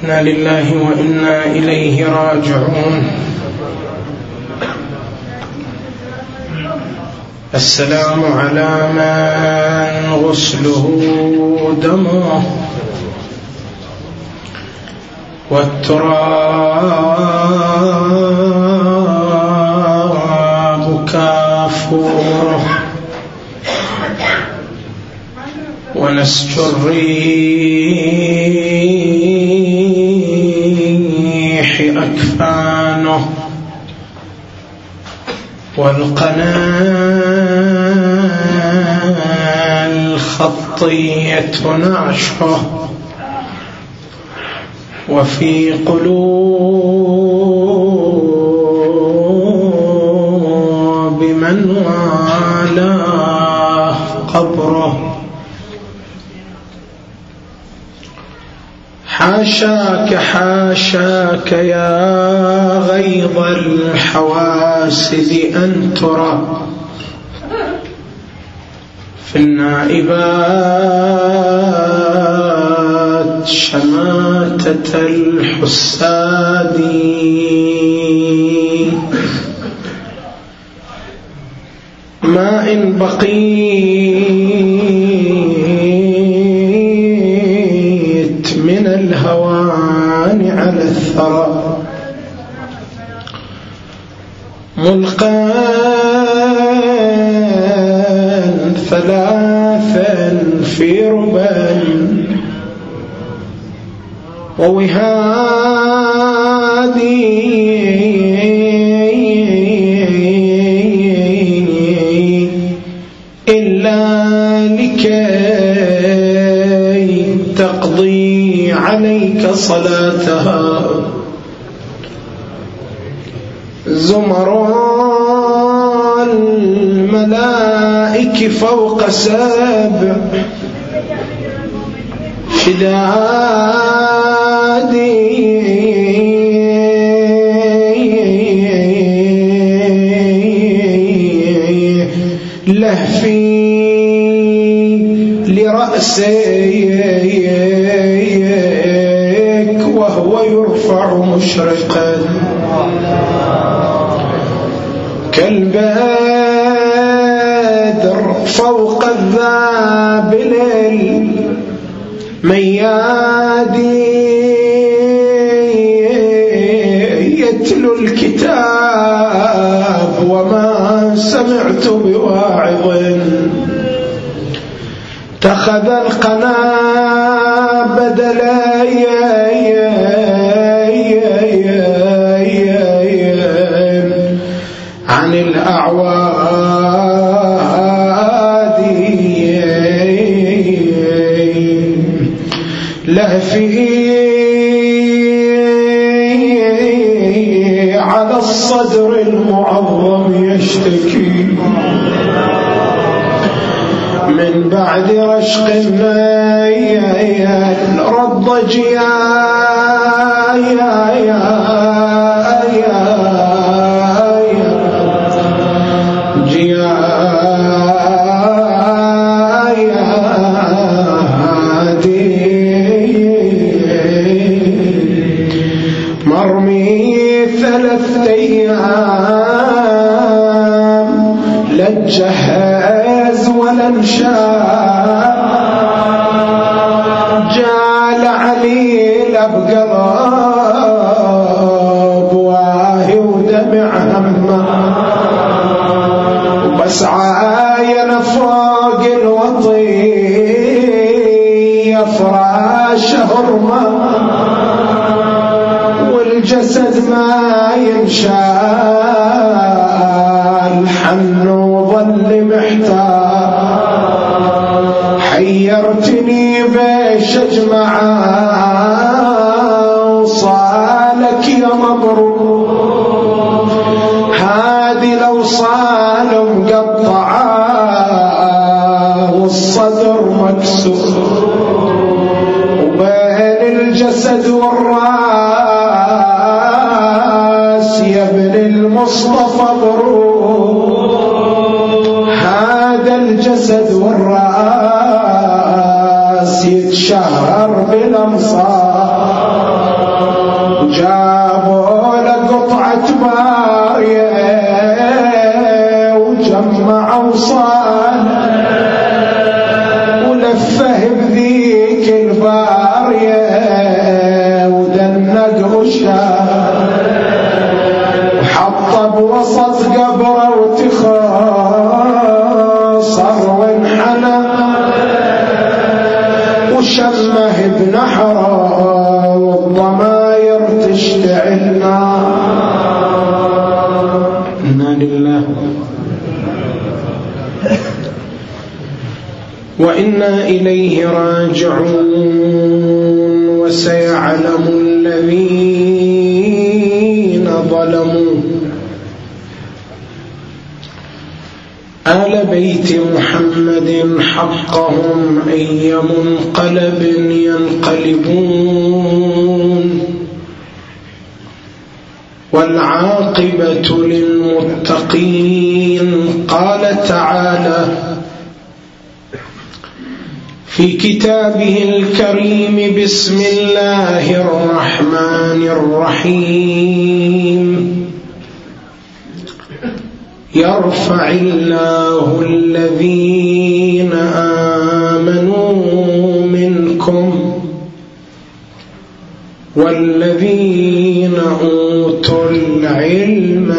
إنا لله وإنا إليه راجعون. السلام على من غسله دمه والتراب كافوره ونسج الريح أكفانه والقنا الخطية نعشه وفي قلوب من والاه قبره. حاشاك حاشاك يا غيظ الحواسد أن ترى في النائبات شماتة الحساد. ما إن بقيت من الهوان على الثرى ملقى ثلاثا في ربا ووهادي إلا لكي تقضي عليك صلاتها زمر الملائك فوق سبع شدادي لهفي لرأسيك وهو يرفع مشرقا كالبدر فوق الذابل الميادي يتلو الكتاب وما سمعت بواعظ اتخذ القنا بدلا عن الأعواد لهفه على الصدر المعظم يشتكي من بعد رشق النيل رض مرمي 3 أيام لا تجهز ولا انشاء جال عليل بقلب واهي ودمع همه وبس عاين فوق الوطي فراش هرمه والجسد ما ينشال حن وظل محتار حيرتني بيش اجمعا وصالك يا مبروك هادي لو صال مقطعا والصدر مكسور وبين الجسد والراس يا ابن المصطفى بروك هذا الجسد والراس يتشهر بالأمصار جابوا لقطعة بارية وجمعوا صالة ولفه بذيك البارية ودنق وشاب وحطه بوسط قبره وتخاصر وانحنى وشمه بنحره والضماير تشتعل نار. إنا لله وإنا إليه راجعون. وسيعلم الذين ظلموا آل بيت محمد حقهم أي منقلب ينقلبون والعاقبة للمتقين. قال تعالى في كتابه الكريم: بسم الله الرحمن الرحيم. يرفع الله الذين آمنوا منكم والذين أوتوا العلم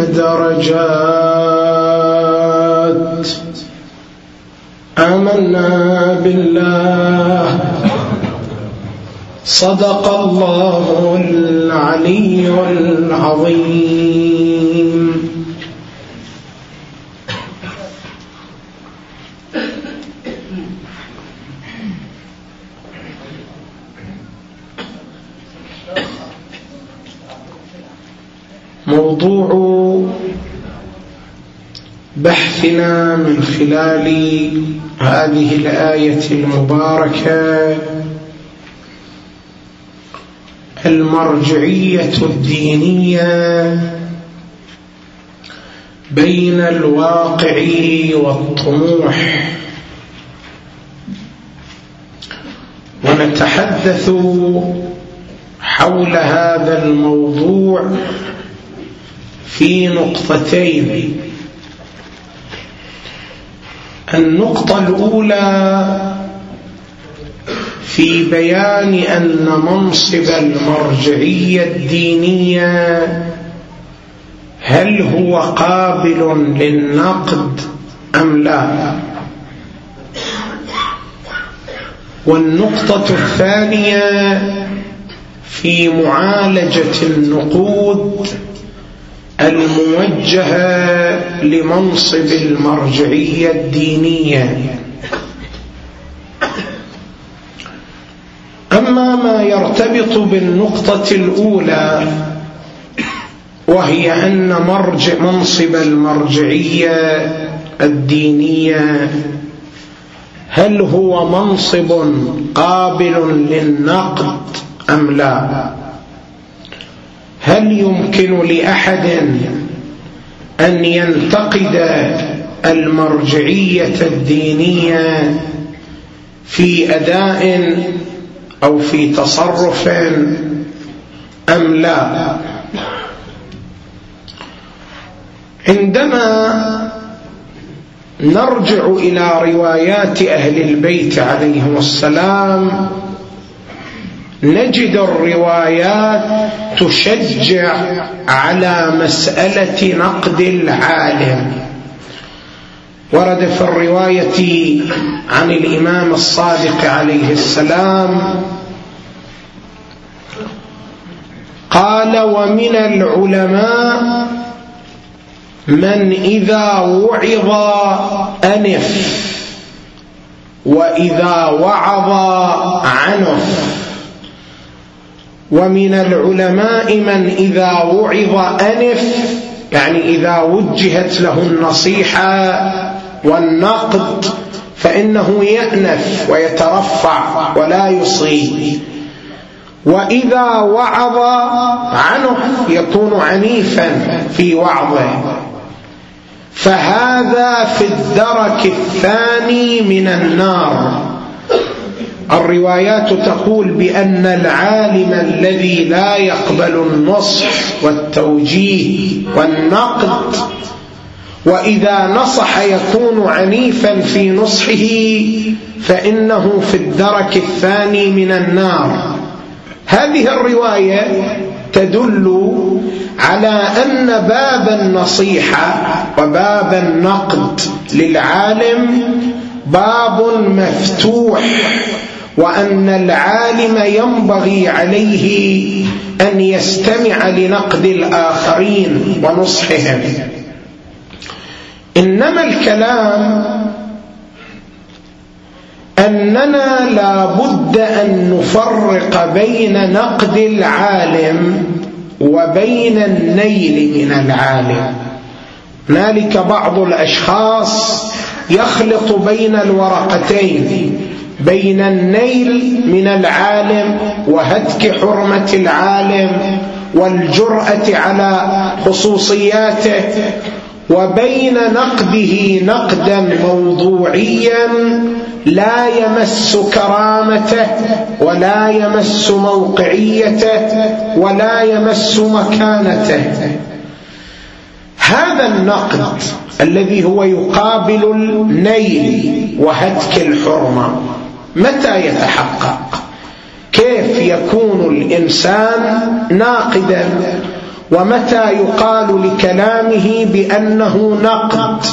درجات. آمنا بالله. صدق الله العلي العظيم. موضوع بحثنا من خلال هذه الآية المباركة المرجعية الدينية بين الواقع والطموح. ونتحدث حول هذا الموضوع في نقطتين. النقطة الأولى في بيان أن منصب المرجعية الدينية هل هو قابل للنقد أم لا. والنقطة الثانية في معالجة النقود الموجهة لمنصب المرجعية الدينية. أما ما يرتبط بالنقطة الأولى وهي أن منصب المرجعية الدينية هل هو منصب قابل للنقد أم لا؟ هل يمكن لأحد أن ينتقد المرجعية الدينية في أداء أو في تصرف أم لا؟ عندما نرجع إلى روايات أهل البيت عليهم السلام نجد الروايات تشجع على مسألة نقد العالم. ورد في الرواية عن الإمام الصادق عليه السلام قال: ومن العلماء من إذا وعظ أنف وإذا وعظ عنف. ومن العلماء من إذا وعظ أنف يعني إذا وجهت له النصيحة والنقد فإنه يأنف ويترفع ولا يصيب. وإذا وعظ عنه يكون عنيفا في وعظه. فهذا في الدرك الثاني من النار. الروايات تقول بأن العالم الذي لا يقبل النصح والتوجيه والنقد، وإذا نصح يكون عنيفا في نصحه، فإنه في الدرك الثاني من النار. هذه الرواية تدل على أن باب النصيحة وباب النقد للعالم باب مفتوح، وأن العالم ينبغي عليه أن يستمع لنقد الآخرين ونصحهم. إنما الكلام أننا لا بد أن نفرق بين نقد العالم وبين النيل من العالم. هنالك بعض الأشخاص يخلط بين الورقتين، بين النيل من العالم وهتك حرمة العالم والجرأة على خصوصياته، وبين نقده نقدا موضوعيا لا يمس كرامته ولا يمس موقعيته ولا يمس مكانته. هذا النقد الذي هو يقابل النيل وهتك الحرمة متى يتحقق؟ كيف يكون الإنسان ناقدا؟ ومتى يقال لكلامه بأنه نقد؟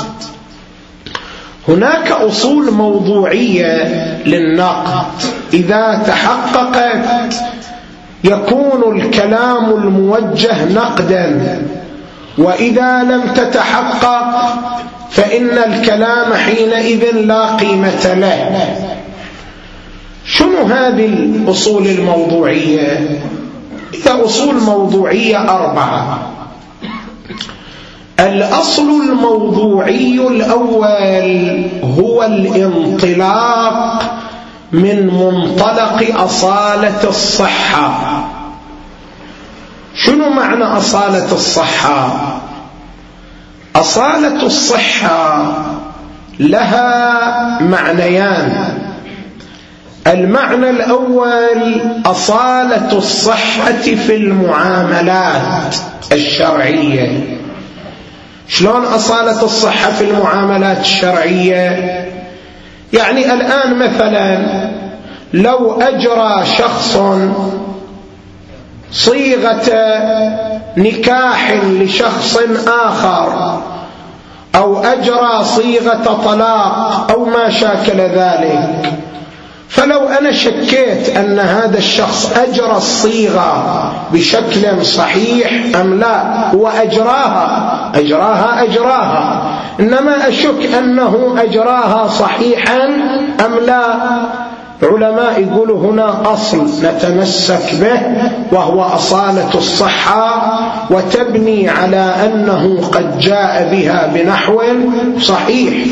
هناك أصول موضوعية للنقد، إذا تحققت يكون الكلام الموجه نقدا، وإذا لم تتحقق فإن الكلام حينئذ لا قيمة له. شنو هذه الأصول الموضوعية؟ هي أصول موضوعية 4. الأصل الموضوعي الأول هو الانطلاق من منطلق أصالة الصحة. شنو معنى أصالة الصحة؟ أصالة الصحة لها معنيان. المعنى الأول أصالة الصحة في المعاملات الشرعية. شلون أصالة الصحة في المعاملات الشرعية؟ يعني الآن مثلا لو أجرى شخص صيغة نكاح لشخص آخر، أو أجرى صيغة طلاق أو ما شاكل ذلك، فلو أنا شكيت أن هذا الشخص أجرى الصيغة بشكل صحيح أم لا، هو أجراها، إنما أشك أنه أجراها صحيحا أم لا، علماء يقولوا هنا أصل نتمسك به وهو أصالة الصحة، وتبني على أنه قد جاء بها بنحو صحيح.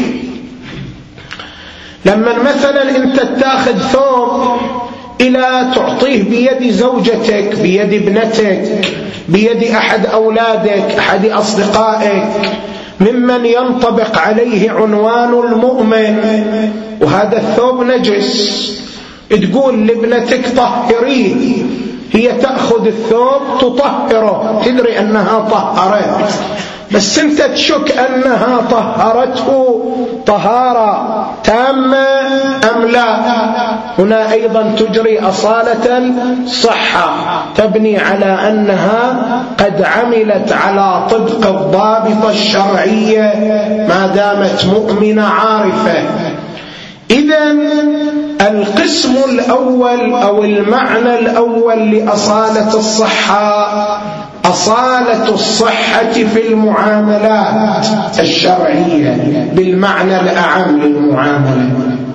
لما مثلا أنت تاخذ ثوب إلى تعطيه بيد زوجتك، بيد ابنتك، بيد أحد أولادك، أحد أصدقائك، ممن ينطبق عليه عنوان المؤمن، وهذا الثوب نجس، تقول لابنتك طهريه، هي تأخذ الثوب تطهره، تدري أنها طهرت، بس أنت تشك أنها طهرته طهارة تامة أم لا. هنا أيضا تجري أصالة الصحة، تبني على أنها قد عملت على طبق الضابط الشرعية ما دامت مؤمنة عارفة. إذن القسم الأول أو المعنى الأول لأصالة الصحة أصالة الصحة في المعاملات الشرعية بالمعنى الأعم للمعاملة.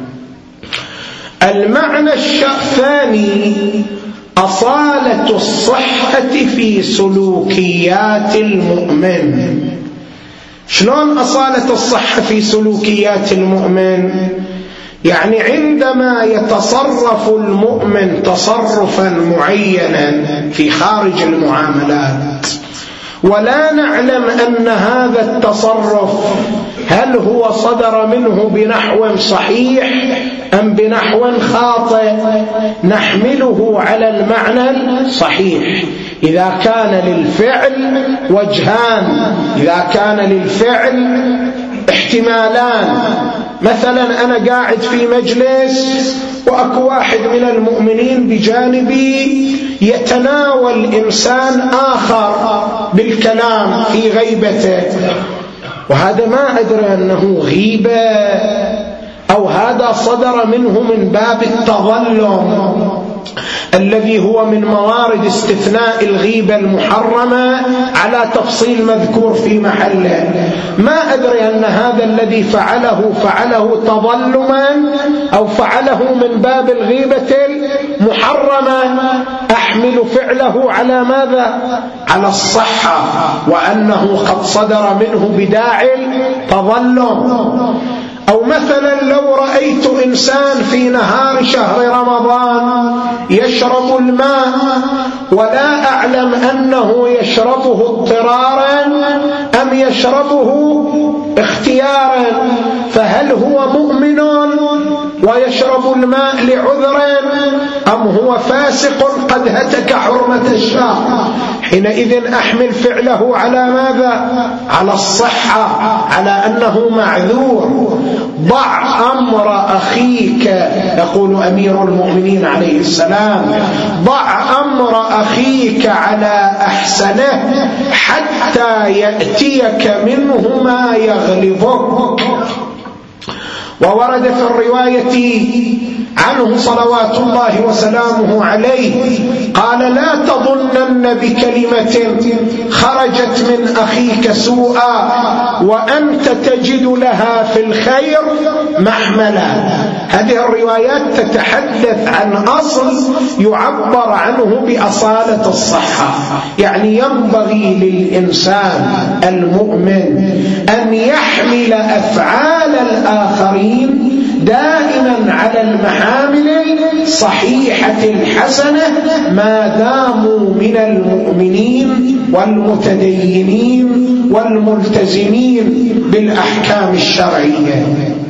المعنى الثاني أصالة الصحة في سلوكيات المؤمن. شلون أصالة الصحة في سلوكيات المؤمن؟ يعني عندما يتصرف المؤمن تصرفا معينا في خارج المعاملات ولا نعلم أن هذا التصرف هل هو صدر منه بنحو صحيح أم بنحو خاطئ؟ نحمله على المعنى الصحيح. إذا كان للفعل وجهان، إذا كان للفعل احتمالان، مثلا أنا قاعد في مجلس وأكو واحد من المؤمنين بجانبي يتناول إنسان آخر بالكلام في غيبته، وهذا ما أدري أنه غيبة أو هذا صدر منه من باب التظلم الذي هو من موارد استثناء الغيبة المحرمة على تفصيل مذكور في محله. ما أدري أن هذا الذي فعله تظلما أو فعله من باب الغيبة المحرمة، أحمل فعله على ماذا؟ على الصحة، وأنه قد صدر منه بداعي التظلم. أو مثلا لو رأيت إنسان في نهار شهر رمضان يشرب الماء ولا أعلم أنه يشربه اضطرارا أم يشربه اختيارا، فهل هو مؤمن ويشرب الماء لعذر أم هو فاسق قد هتك حرمة الشهر؟ حينئذ أحمل فعله على ماذا؟ على الصحة، على أنه معذور. ضع أمر أخيك، يقول أمير المؤمنين عليه السلام، ضع أمر أخيك على أحسنه حتى يأتيك منه ما يغلظك. وورد في الرواية عنه صلوات الله وسلامه عليه قال: لا تظنن بكلمة خرجت من أخيك سوءا وأنت تجد لها في الخير محملا. هذه الروايات تتحدث عن أصل يعبر عنه بأصالة الصحة، يعني ينبغي للإنسان المؤمن أن يحمل أفعال الآخرين دائما على المحامل الصحيحة الحسنة ما داموا من المؤمنين والمتدينين والملتزمين بالأحكام الشرعية.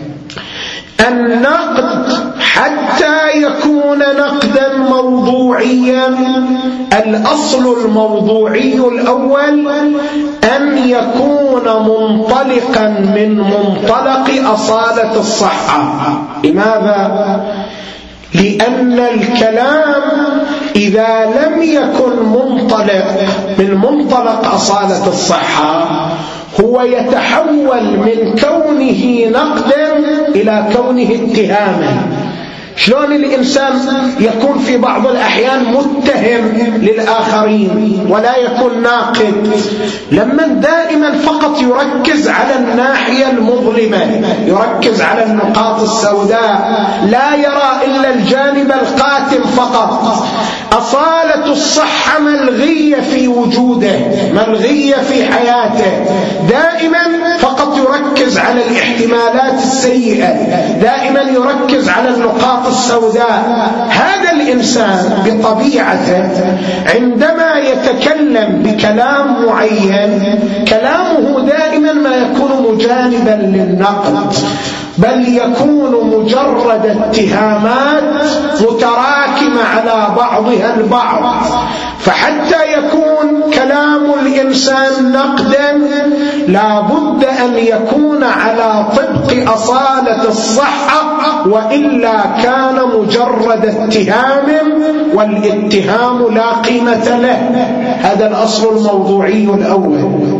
النقد حتى يكون نقدا موضوعيا، الأصل الموضوعي الأول أن يكون منطلقا من منطلق أصالة الصحة. لماذا؟ لأن الكلام إذا لم يكن منطلق من منطلق أصالة الصحة هو يتحول من كونه نقدا إلى كونه اتهاما. شلون الإنسان يكون في بعض الأحيان متهم للآخرين ولا يكون ناقد؟ لما دائما فقط يركز على الناحية المظلمة، يركز على النقاط السوداء، لا يرى إلا الجانب القاتم فقط. أصالة الصحة ملغية في وجوده، ملغية في حياته، دائما فقط يركز على الاحتمالات السيئة، دائما يركز على النقاط السوداء. هذا الإنسان بطبيعته عندما يتكلم بكلام معين كلامه دائما ما يكون مجانبا للنقد، بل يكون مجرد اتهامات متراكمة على بعضها البعض. فحتى يكون كلام الإنسان نقدا لا بد أن يكون على طبق أصالة الصحة، وإلا كان مجرد اتهام، والاتهام لا قيمة له. هذا الأصل الموضوعي الأول.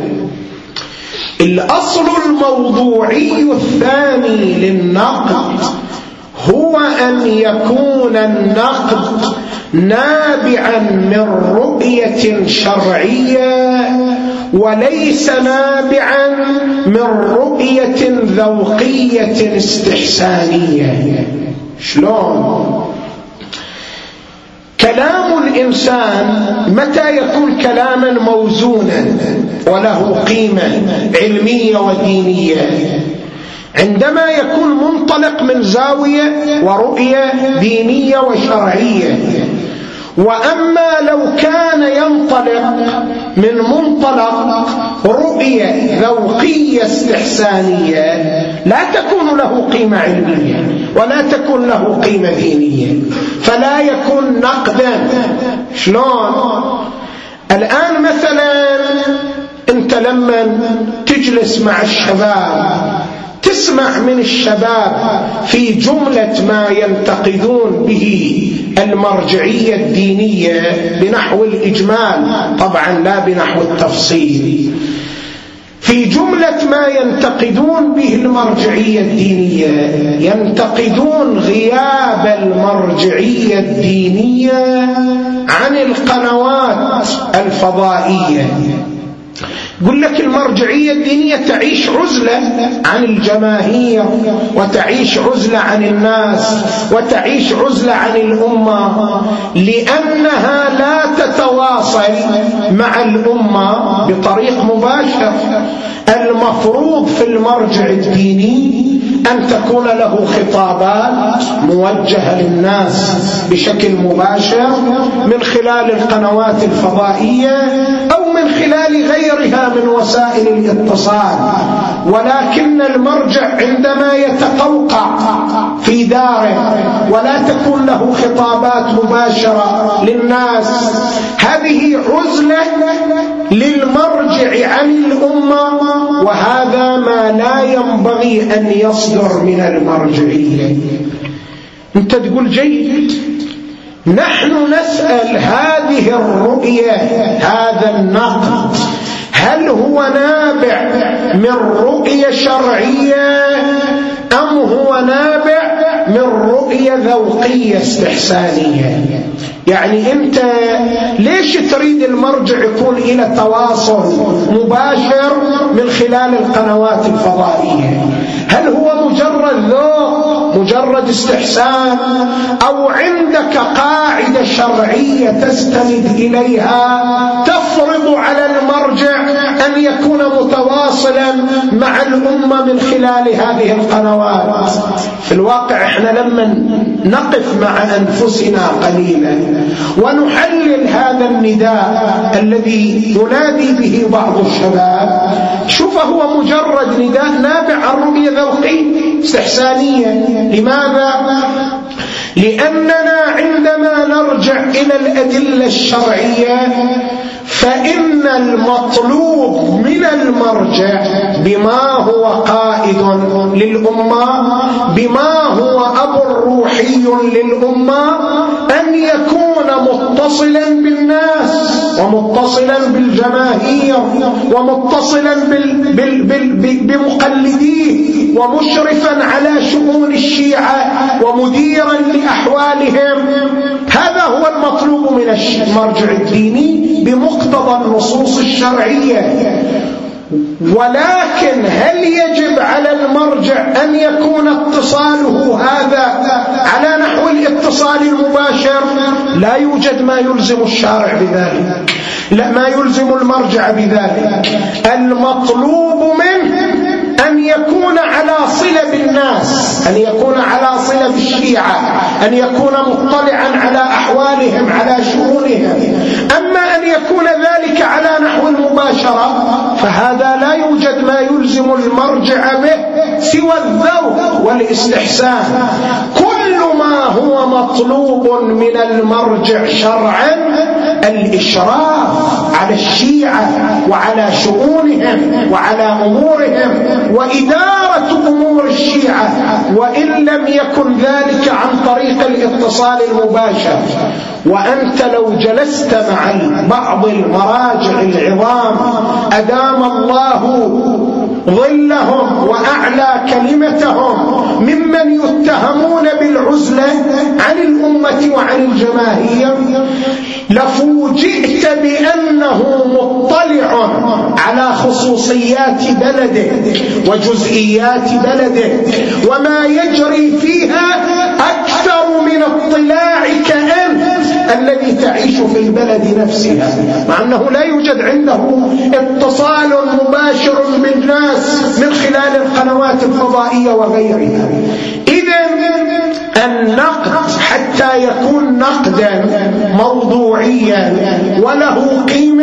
الأصل الموضوعي الثاني للنقد هو أن يكون النقد نابعا من رؤية شرعية وليس نابعا من رؤية ذوقية استحسانية. شلون؟ كلام الإنسان متى يكون كلاما موزونا وله قيمة علمية ودينية؟ عندما يكون منطلق من زاوية ورؤية دينية وشرعية. وأما لو كان ينطلق من منطلق رؤية ذوقية استحسانية لا تكون له قيمة علمية ولا تكون له قيمة دينية، فلا يكون نقدا. شلون؟ الآن مثلا أنت لما تجلس مع الشباب تسمع من الشباب في جملة ما ينتقدون به المرجعية الدينية بنحو الإجمال، طبعا لا بنحو التفصيل، في جملة ما ينتقدون به المرجعية الدينية ينتقدون غياب المرجعية الدينية عن القنوات الفضائية. يقول لك المرجعية الدينية تعيش عزلة عن الجماهير وتعيش عزلة عن الناس وتعيش عزلة عن الأمة، لأنها لا تتواصل مع الأمة بطريق مباشر. المفروض في المرجع الديني أن تكون له خطابات موجهة للناس بشكل مباشر من خلال القنوات الفضائية أو من خلال غيرها من وسائل الاتصال، ولكن المرجع عندما يتقوقع في داره ولا تكون له خطابات مباشرة للناس، هذه عزلة للمرجع عن الأمة، وهذا ما لا ينبغي أن يصدر من المرجعية. أنت تقول جيد، نحن نسأل هذه الرؤية، هذا النقد، هل هو نابع من رؤية شرعية أم هو نابع من رؤية ذوقية استحسانية؟ يعني أنت ليش تريد المرجع يكون إلى تواصل مباشر من خلال القنوات الفضائية؟ هل هو مجرد ذوق، مجرد استحسان، أو عندك قاعدة شرعية تستند إليها تفرض على المرجع أن يكون متواصلا مع الأمة من خلال هذه القنوات؟ في الواقع احنا لما نقف مع أنفسنا قليلا ونحلل هذا النداء الذي ينادي به بعض الشباب، شوف هو مجرد نداء نابع عن رؤية ذوقية استحسانية. لماذا؟ لأننا عندما نرجع إلى الأدلة الشرعية فإن المطلوب من المرجع بما هو قائد للأمة، بما هو أب روحي للأمة، أن يكون متصلا بالناس ومتصلا بالجماهير ومتصلا بمقلديه ومشرفا على شؤون الشيعة ومديرا لأحوالهم. هذا هو المطلوب من المرجع الديني بمقتضى النصوص الشرعية. ولكن هل يجب على المرجع أن يكون اتصاله هذا على نحو الاتصال المباشر؟ لا يوجد ما يلزم الشارع بذلك، لا ما يلزم المرجع بذلك. المطلوب منه أن يكون على صلة بالناس، أن يكون على صلة بالشيعة، أن يكون مطلعا على أحوالهم على شؤونهم. أما أن يكون ذلك على نحو المباشرة فهذا لا يوجد ما يلزم المرجع به سوى الذوق والاستحسان. كل ما هو مطلوب من المرجع شرعا الإشراف على الشيعة وعلى شؤونهم وعلى أمورهم وإدارة أمور الشيعة، وإن لم يكن ذلك عن طريق الاتصال المباشر. وأنت لو جلست مع بعض المراجع العظام أدام الله ظلهم وأعلى كلمتهم ممن يتهمون بالعزلة عن الأمة وعن الجماهير، لفوجئت بأنه مطلع على خصوصيات بلده وجزئيات بلده وما يجري فيها أكثر من اطلاعك أنت الذي تعيش في البلد نفسها، مع أنه لا يوجد عنده اتصال مباشر بالناس من خلال القنوات الفضائية وغيرها. إذن النقد حتى يكون نقدا موضوعيا وله قيمة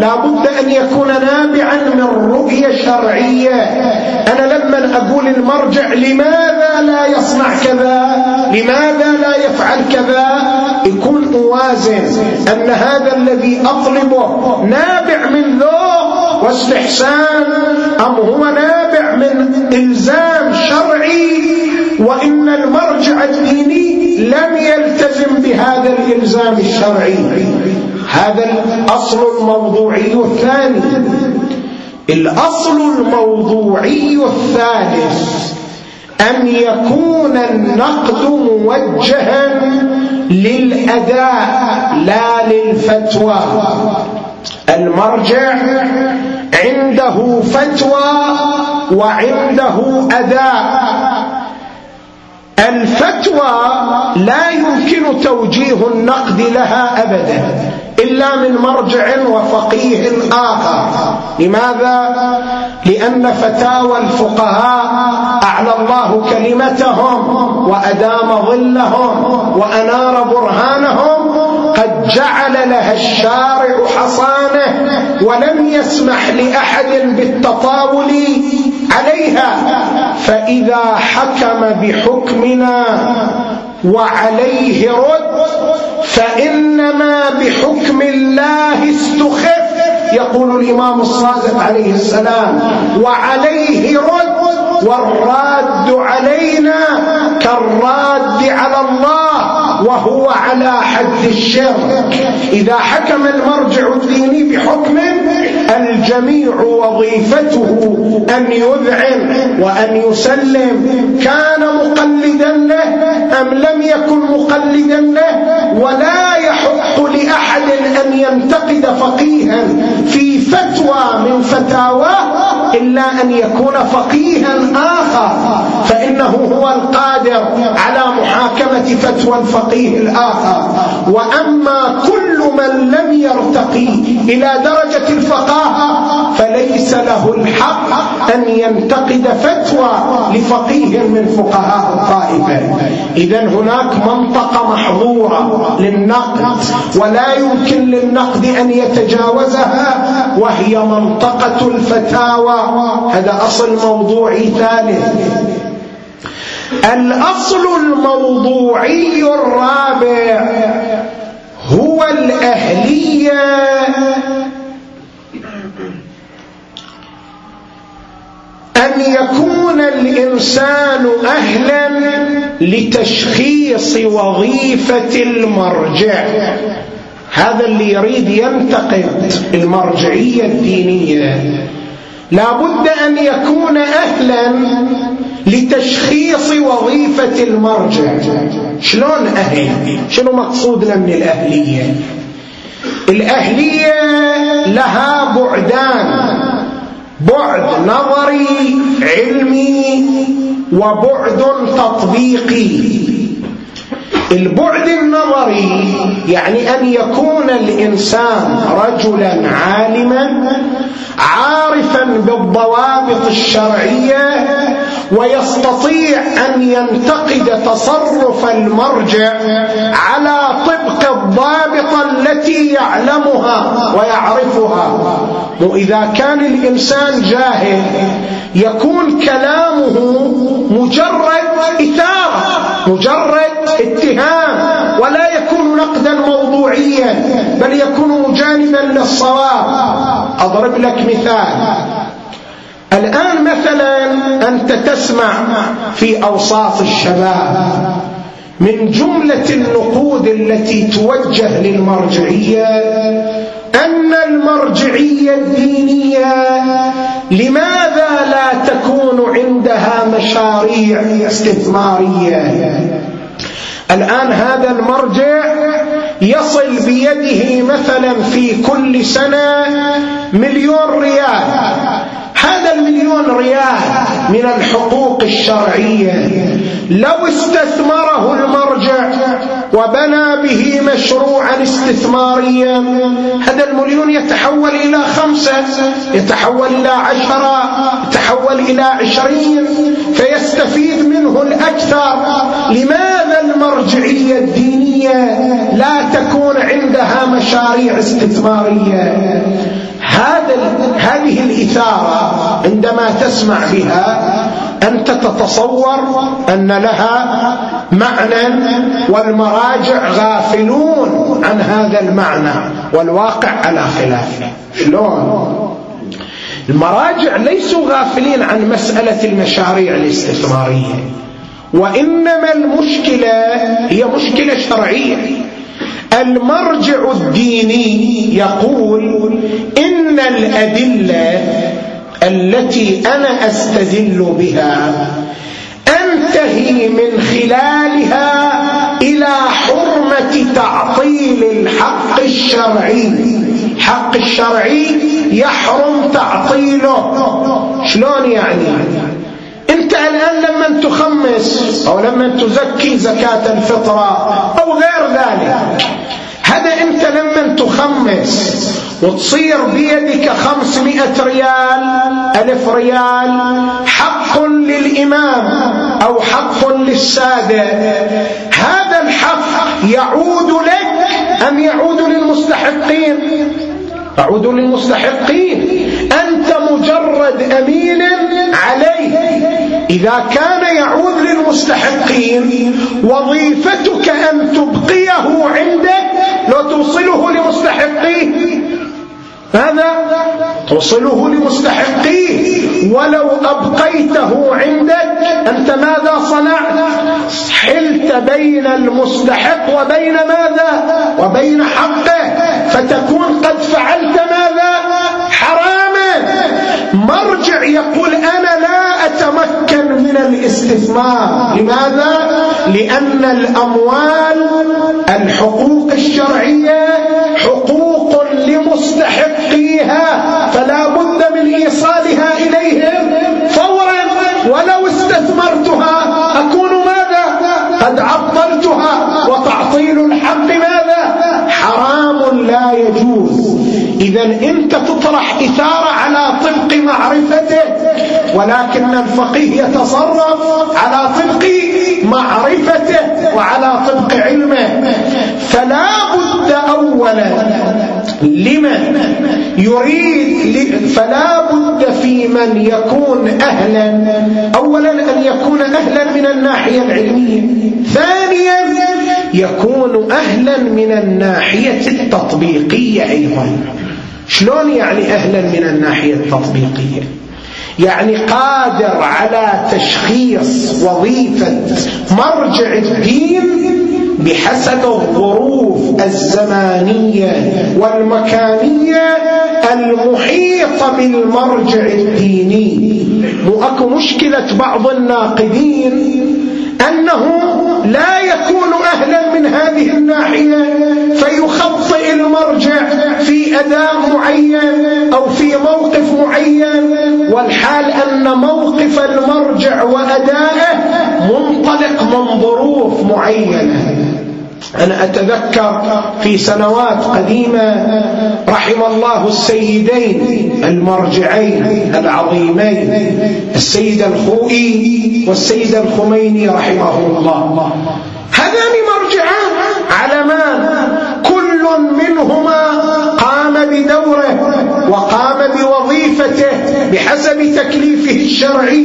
لا بد أن يكون نابعا من رؤية شرعية. أنا لما أقول المرجع لماذا لا يصنع كذا، لماذا لا يفعل كذا، يكون أوازن أن هذا الذي أطلبه نابع من ذوق واستحسان أم هو نابع من إلزام شرعي، وإن المرجع الديني لم يلتزم بهذا الإلزام الشرعي. هذا الأصل الموضوعي الثاني. الأصل الموضوعي الثالث أن يكون النقد موجها للأداء لا للفتوى. المرجع عنده فتوى وعنده أداء. الفتوى لا يمكن توجيه النقد لها أبدا إلا من مرجع وفقيه آخر. لماذا؟ لأن فتاوى الفقهاء أعلى الله كلمتهم وأدام ظلهم وأنار برهانهم، قد جعل لها الشارع حصانه ولم يسمح لأحد بالتطاول عليها. فإذا حكم بحكمنا وعليه رد فإنما بحكم الله استخف، يقول الإمام الصادق عليه السلام، وعليه رد، والراد علينا كالراد على الله وهو على حد الشرك. إذا حكم المرجع الديني بحكم الجميع وظيفته أن يذعن وأن يسلم، كان مقلدا له أم لم يكن مقلدا له. ولا يحق لأحد أن ينتقد فقيها في فتوى من فتاواه إلا أن يكون فقيها آخر، فإنه هو القادر على محاكمة فتوى الفقيه الآخر. وأما كل من لم يرتقي إلى درجة الفقاهة فليس له الحق أن ينتقد فتوى لفقيه من فقهاء الطائفة. إذن هناك منطقة محظورة للنقد ولا يمكن للنقد أن يتجاوزها، وهي منطقة الفتاوى. هذا أصل موضوعي ثالث. الأصل الموضوعي الرابع هو الأهلية. أن يكون الإنسان أهلا لتشخيص وظيفة المرجع. هذا اللي يريد ينتقد المرجعية الدينية لا بد أن يكون أهلا لتشخيص وظيفة المرجع. شلون أهل؟ شنو مقصودنا من الأهلية؟ الأهلية لها بعدان، بعد نظري علمي وبعد تطبيقي. البعد النظري يعني أن يكون الإنسان رجلا عالما عارفا بالضوابط الشرعية ويستطيع أن ينتقد تصرف المرجع على طبق الضابط التي يعلمها ويعرفها. وإذا كان الإنسان جاهل يكون كلامه مجرد إثارة، مجرد اتهام، ولا يكون نقدا موضوعيا بل يكون مجانبا للصواب. أضرب لك مثال. الآن مثلا أنت تسمع في أوساط الشباب من جملة النقود التي توجه للمرجعية أن المرجعية الدينية لماذا لا تكون عندها مشاريع استثمارية؟ الآن هذا المرجع يصل بيده مثلا في كل سنة 1,000,000 ريال. هذا 1,000,000 ريال من الحقوق الشرعية لو استثمره المرجع وبنى به مشروعا استثماريا، هذا 1,000,000 يتحول إلى 5، يتحول إلى 10، يتحول إلى 20، فيستفيد منه الأكثر. لماذا المرجعية الدينية لا تكون عندها مشاريع استثمارية؟ هذه الإثارة عندما تسمع بها أنت تتصور أن لها معنى، والمراجع غافلون عن هذا المعنى والواقع على خلافه. شلون؟ المراجع ليسوا غافلين عن مسألة المشاريع الاستثمارية، وإنما المشكلة هي مشكلة شرعية. المرجع الديني يقول إن الأدلة التي أنا أستدل بها أنتهي من خلالها إلى حرمة تعطيل الحق الشرعي. الحق الشرعي يحرم تعطيله. شلون يعني؟ أنت الآن لما تخمس أو لما تزكي زكاة الفطرة أو غير ذلك، هذا أنت لما تخمس وتصير بيدك 500 ريال 1000 ريال حق للإمام أو حق للسادة، هذا الحق يعود لك أم يعود للمستحقين؟ يعود للمستحقين. أنت مجرد أمين عليه. إذا كان يعود للمستحقين وظيفتك أن تبقيه عندك، لو توصله لمستحقيه هذا توصله لمستحقيه. ولو أبقيته عندك أنت ماذا صنعت؟ حلت بين المستحق وبين ماذا؟ وبين حقه، فتكون قد فعلت ماذا؟ حراما. مرجع يقول أنا لا أتمكن من الاستثمار. لماذا؟ لأن الأموال الحقوق الشرعية حقوق لمستحقيها، فلا بد من إيصالها إليهم فورا. ولو استثمرتها أكون ماذا؟ قد عطلتها. وتعطيل الحق ماذا؟ حرام لا يجوز. إذا أنت تطرح إثارة على طبق معرفته، ولكن الفقيه يتصرف على طبق معرفته وعلى طبق علمه. فلا بد أولا لمن يريد، فلا بد في من يكون أهلا أولا أن يكون أهلا من الناحية العلمية، ثانيا يكون أهلا من الناحية التطبيقية أيضا. شلون يعني أهلا من الناحية التطبيقية؟ يعني قادر على تشخيص وظيفة مرجع الدين بحسب الظروف الزمانية والمكانية المحيطة بالمرجع الديني. وأكو مشكلة بعض الناقدين أنه لا يكون أهلا من هذه الناحية، فيخطئ المرجع في أداء معين أو في موقف معين، والحال أن موقف المرجع وأدائه منطلق من ظروف معينة. أنا أتذكر في سنوات قديمة رحم الله السيدين المرجعين العظيمين، السيد الخوئي والسيد الخميني رحمه الله. هذان مرجعان علمان، كل منهما قام بدوره وقام بوظيفته بحسب تكليفه الشرعي.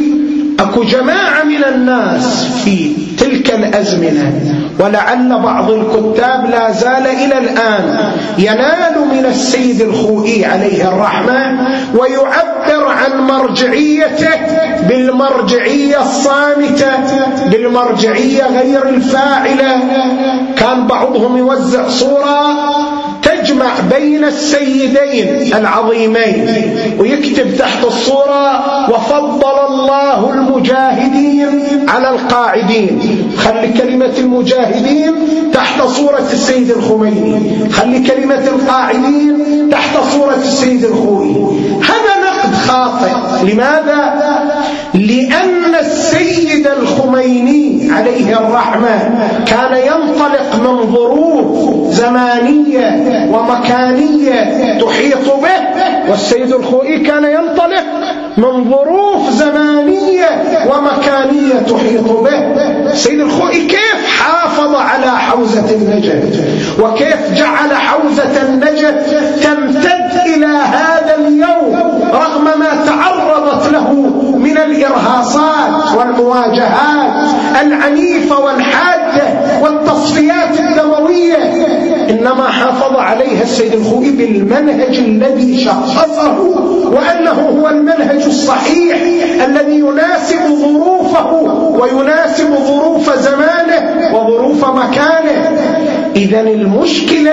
أكو جماعة من الناس في تلك الأزمنة، ولعل بعض الكتاب لا زال إلى الآن ينال من السيد الخوئي عليه الرحمة ويعبر عن مرجعيته بالمرجعية الصامتة، بالمرجعية غير الفاعلة. كان بعضهم يوزع صورة تجمع بين السيدين العظيمين ويكتب تحت الصورة وفضل الله المجاهدين على القاعدين. خلي كلمة المجاهدين تحت صورة السيد الخميني، خلي كلمة القاعدين تحت صورة السيد الخوئي. هذا نقد خاطئ. لماذا؟ لأن السيد الخميني عليه الرحمة كان ينطلق من ظروف زمانية ومكانية تحيط به، والسيد الخوئي كان ينطلق من ظروف زمانية ومكانية تحيط به. السيد الخوئي كيف حافظ على حوزة النجف، وكيف جعل حوزة النجف تمتد إلى المواجهات العنيفة والحادة والتصفيات الدموية، إنما حافظ عليها السيد الخوئي بالمنهج الذي شخصه، وأنه هو المنهج الصحيح الذي يناسب ظروفه ويناسب ظروف زمانه وظروف مكانه. إذن المشكلة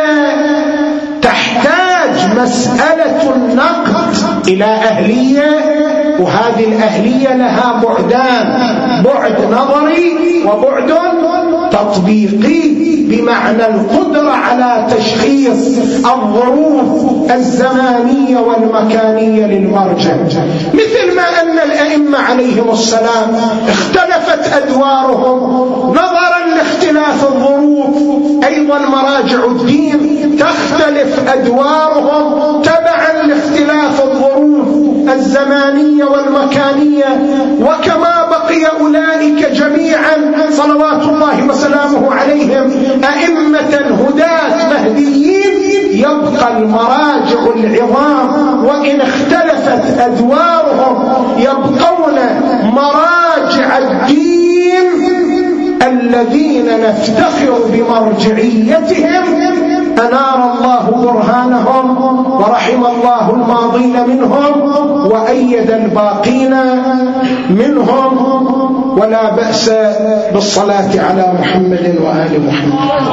تحتاج مسألة النقد إلى أهلية، وهذه الأهلية لها بعدان، بعد نظري وبعد تطبيقي، بمعنى القدرة على تشخيص الظروف الزمانية والمكانية للمرجع. مثل ما أن الأئمة عليهم السلام اختلفت أدوارهم نظرا لاختلاف الظروف، أيضا مراجع الدين تختلف أدوارهم تبعا لاختلاف الظروف الزمانية والمكانية. وكما بقي أولئك جميعا صلوات الله وسلامه عليهم أئمة هداة مهديين، يبقى المراجع العظام وإن اختلفت أدوارهم يبقون مراجع الدين الذين نفتخر بمرجعيتهم. أنار الله برهانهم ورحم الله الماضين منهم وأيد الباقين منهم. ولا بأس بالصلاة على محمد وآل محمد.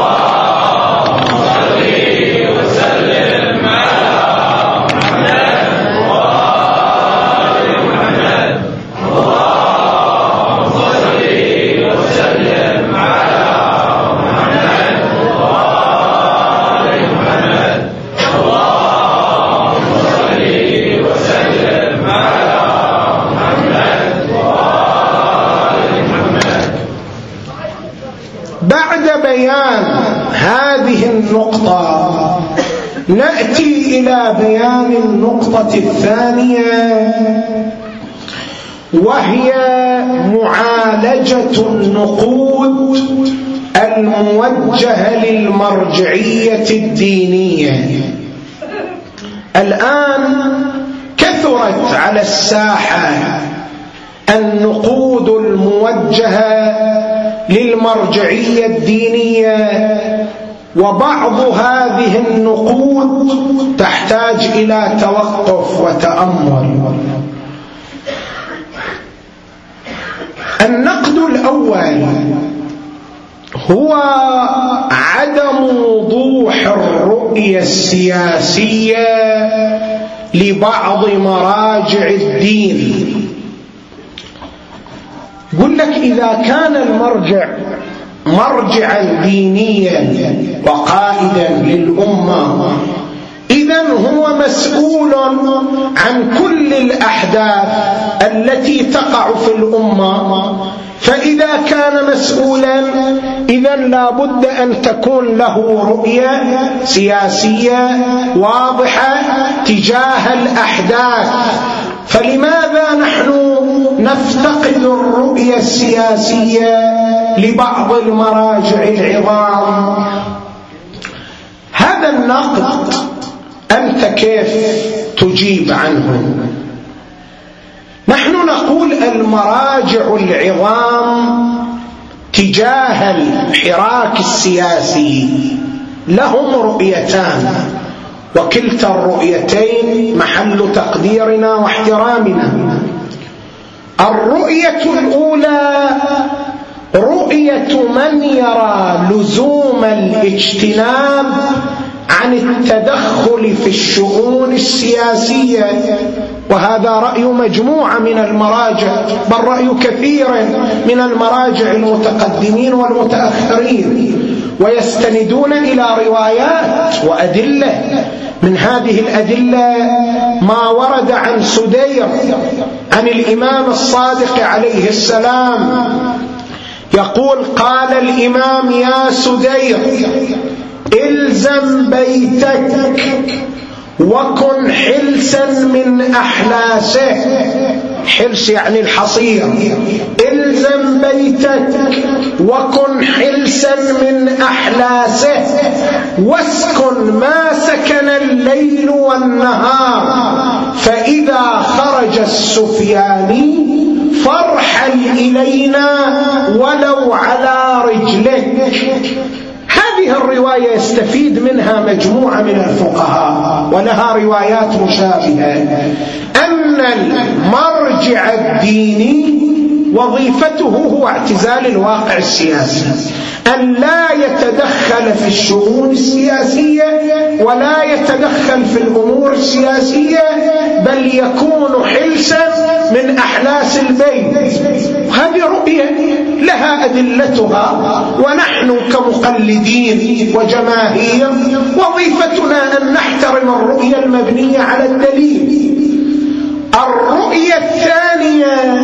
بيان هذه النقطة نأتي إلى بيان النقطة الثانية، وهي معالجة النقود الموجهة للمرجعية الدينية. الآن كثرت على الساحة النقود الموجهة للمرجعية الدينية، وبعض هذه النقود تحتاج إلى توقف وتأمل. النقد الأول هو عدم وضوح الرؤية السياسية لبعض مراجع الدين. يقول لك إذا كان المرجع مرجعا دينيا وقائدا للأمة، إذن هو مسؤول عن كل الأحداث التي تقع في الأمة. فإذا كان مسؤولا إذن لا بد أن تكون له رؤية سياسية واضحة تجاه الأحداث. فلماذا نحن نفتقد الرؤية السياسية لبعض المراجع العظام؟ هذا النقد أنت كيف تجيب عنه؟ نحن نقول المراجع العظام تجاه الحراك السياسي لهم رؤيتان، وكلتا الرؤيتين محل تقديرنا واحترامنا. الرؤية الأولى رؤية من يرى لزوم الاجتناب عن التدخل في الشؤون السياسية، وهذا رأي مجموعة من المراجع، بل رأي كثير من المراجع المتقدمين والمتأخرين، ويستندون إلى روايات وأدلة. من هذه الأدلة ما ورد عن سدير عن الإمام الصادق عليه السلام يقول: قال الإمام: يا سدير، الزم بيتك وكن حلسا من أحلاسه. حلس يعني الحصير. الزم بيتك وكن حلسا من أحلاسه، واسكن ما سكن الليل والنهار، فإذا خرج السفياني فارحل إلينا ولو على رجلك. هذه الرواية يستفيد منها مجموعة من الفقهاء ولها روايات مشابهة، أن المرجع الديني وظيفته هو اعتزال الواقع السياسي، أن لا يتدخل في الشؤون السياسية ولا يتدخل في الأمور السياسية، بل يكون حلسا من أحلاس البيت. هذه رؤية لها أدلتها، ونحن كمقلدين وجماهير وظيفتنا أن نحترم الرؤية المبنية على الدليل. الرؤية الثانية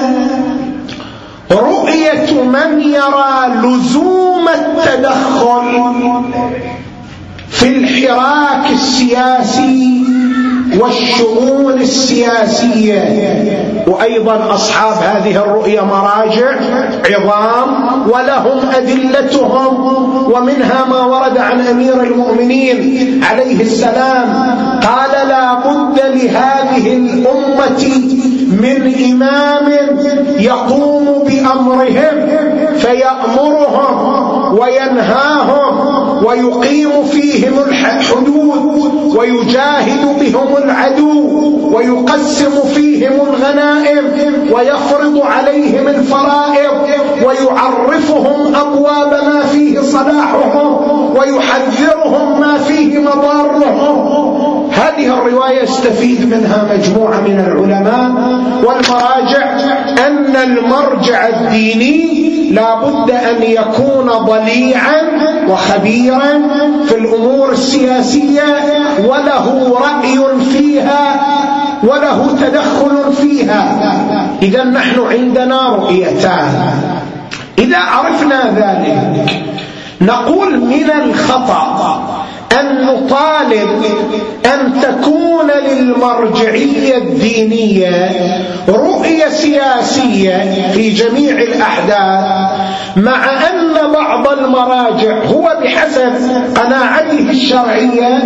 رؤية من يرى لزوم التدخل في الحراك السياسي والشؤون السياسية، وأيضا أصحاب هذه الرؤية مراجع عظام ولهم أدلتهم، ومنها ما ورد عن أمير المؤمنين عليه السلام قال: لا بد لهذه الأمة من إمام يقوم بأمرهم فيأمرهم وينهاهم ويقيم فيهم الحدود ويجاهد بهم العدو ويقسم فيهم الغنائم ويفرض عليهم الفرائض ويعرفهم أبواب ما فيه صلاحهم ويحذرهم ما فيه مضارهم. هذه الرواية يستفيد منها مجموعة من العلماء والمراجع أن المرجع الديني لا بد أن يكون ضليعا وخبيرا في الأمور السياسية وله رأي فيها وله تدخل فيها. إذا نحن عندنا رؤيتان. إذا عرفنا ذلك نقول من الخطأ أن نطالب أن تكون للمرجعية الدينية رؤية سياسية في جميع الأحداث، مع أن بعض المراجع هو بحسب قناعته الشرعية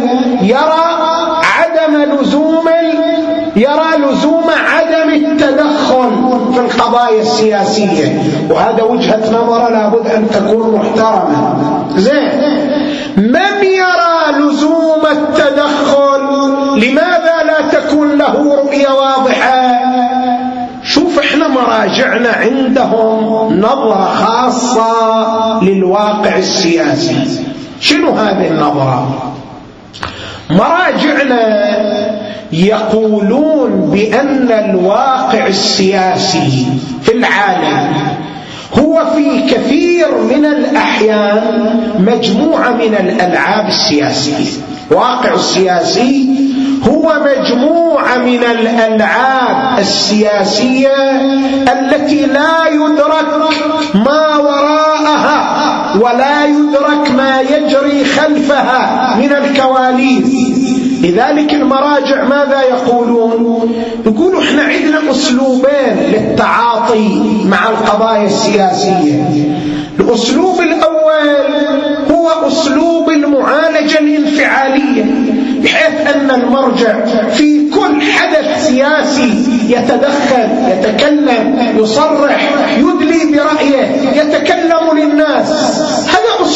يرى لزوم عدم التدخل في القضايا السياسية، وهذا وجهة نظر لابد أن تكون محترمة. زين، من يرى لزوم التدخل لماذا لا تكون له رؤية واضحة؟ شوف، احنا مراجعنا عندهم نظرة خاصة للواقع السياسي. شنو هذه النظرة؟ مراجعنا يقولون بأن الواقع السياسي في العالم هو في كثير من الأحيان مجموعة من الألعاب السياسية. واقع السياسي هو مجموعة من الألعاب السياسية التي لا يدرك ما وراءها ولا يدرك ما يجري خلفها من الكواليس. لذلك المراجع ماذا يقولون؟ يقولوا احنا عندنا أسلوبين للتعاطي مع القضايا السياسية. الأسلوب الأول هو أسلوب المعالجة الانفعالية، بحيث أن المرجع في كل حدث سياسي يتدخل، يتكلم، يصرح، يدلي برأيه، يتكلم للناس. هذا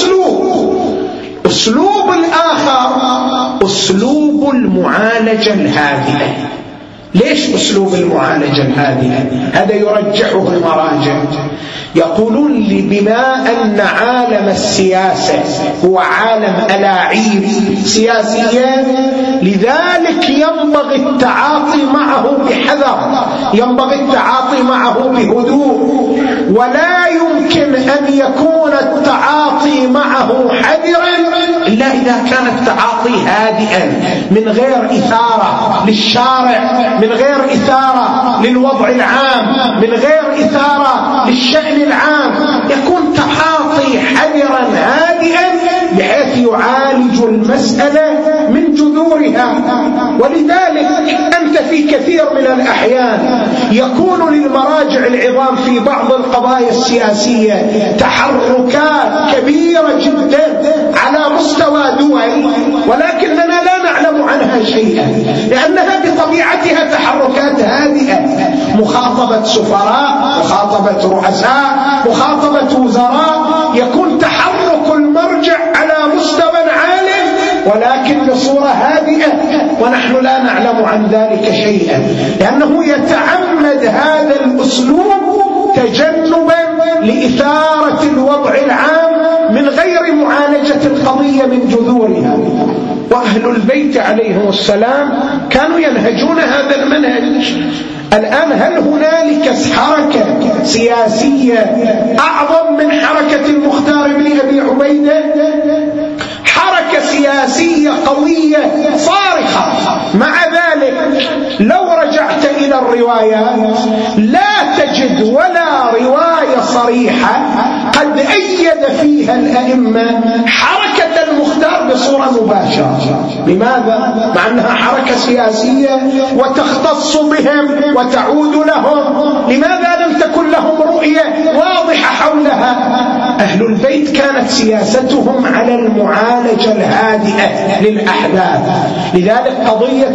أسلوب الآخر أسلوب المعالجة الهادئة. ليش أسلوب المعالجة الهادئة؟ هذا يرجحه المراجع. يقولون بما أن عالم السياسة هو عالم ألاعيب سياسية، لذلك ينبغي التعاطي معه بحذر، ينبغي التعاطي معه بهدوء، ولا يمكن أن يكون التعاطي معه حذرا إلا إذا كان التعاطي هادئا من غير إثارة للشارع، من غير إثارة للوضع العام، من غير إثارة للشأن العام. يكون تعاطي حذرا هادئا بحيث يعالج المسألة من جذورها. ولذلك أنت في كثير من الأحيان يكون للمراجع العظام في بعض القضايا السياسية تحركات كبيرة جدا على مستوى دول، ولكننا لا نعلم عنها شيئا، لأنها بطبيعتها تحركات هادئة مخاطبة سفراء، مخاطبة رؤساء، مخاطبة وزراء، يكون تحرك المرجع على مستوى عال ولكن بصورة هادئة، ونحن لا نعلم عن ذلك شيئا، لأنه يتعمد هذا الأسلوب تجنبا لإثارة الوضع العام من غير معالجة القضية من جذورها. وأهل البيت عليهم السلام كانوا ينهجون هذا المنهج. الآن هل هنالك حركة سياسية أعظم من حركة المختار بن أبي عبيدة؟ حركة سياسية قوية صارخة. مع ذلك لو رجعت إلى الروايات لا تجد ولا رواية صريحة قد أيد فيها الأئمة حركة المختار بصورة مباشرة. لماذا؟ مع أنها حركة سياسية وتختص بهم وتعود لهم، لماذا لم تكن لهم رؤية واضحة حولها؟ أهل البيت كانت سياستهم على المعالجة الهادئة للأحداث. لذلك قضية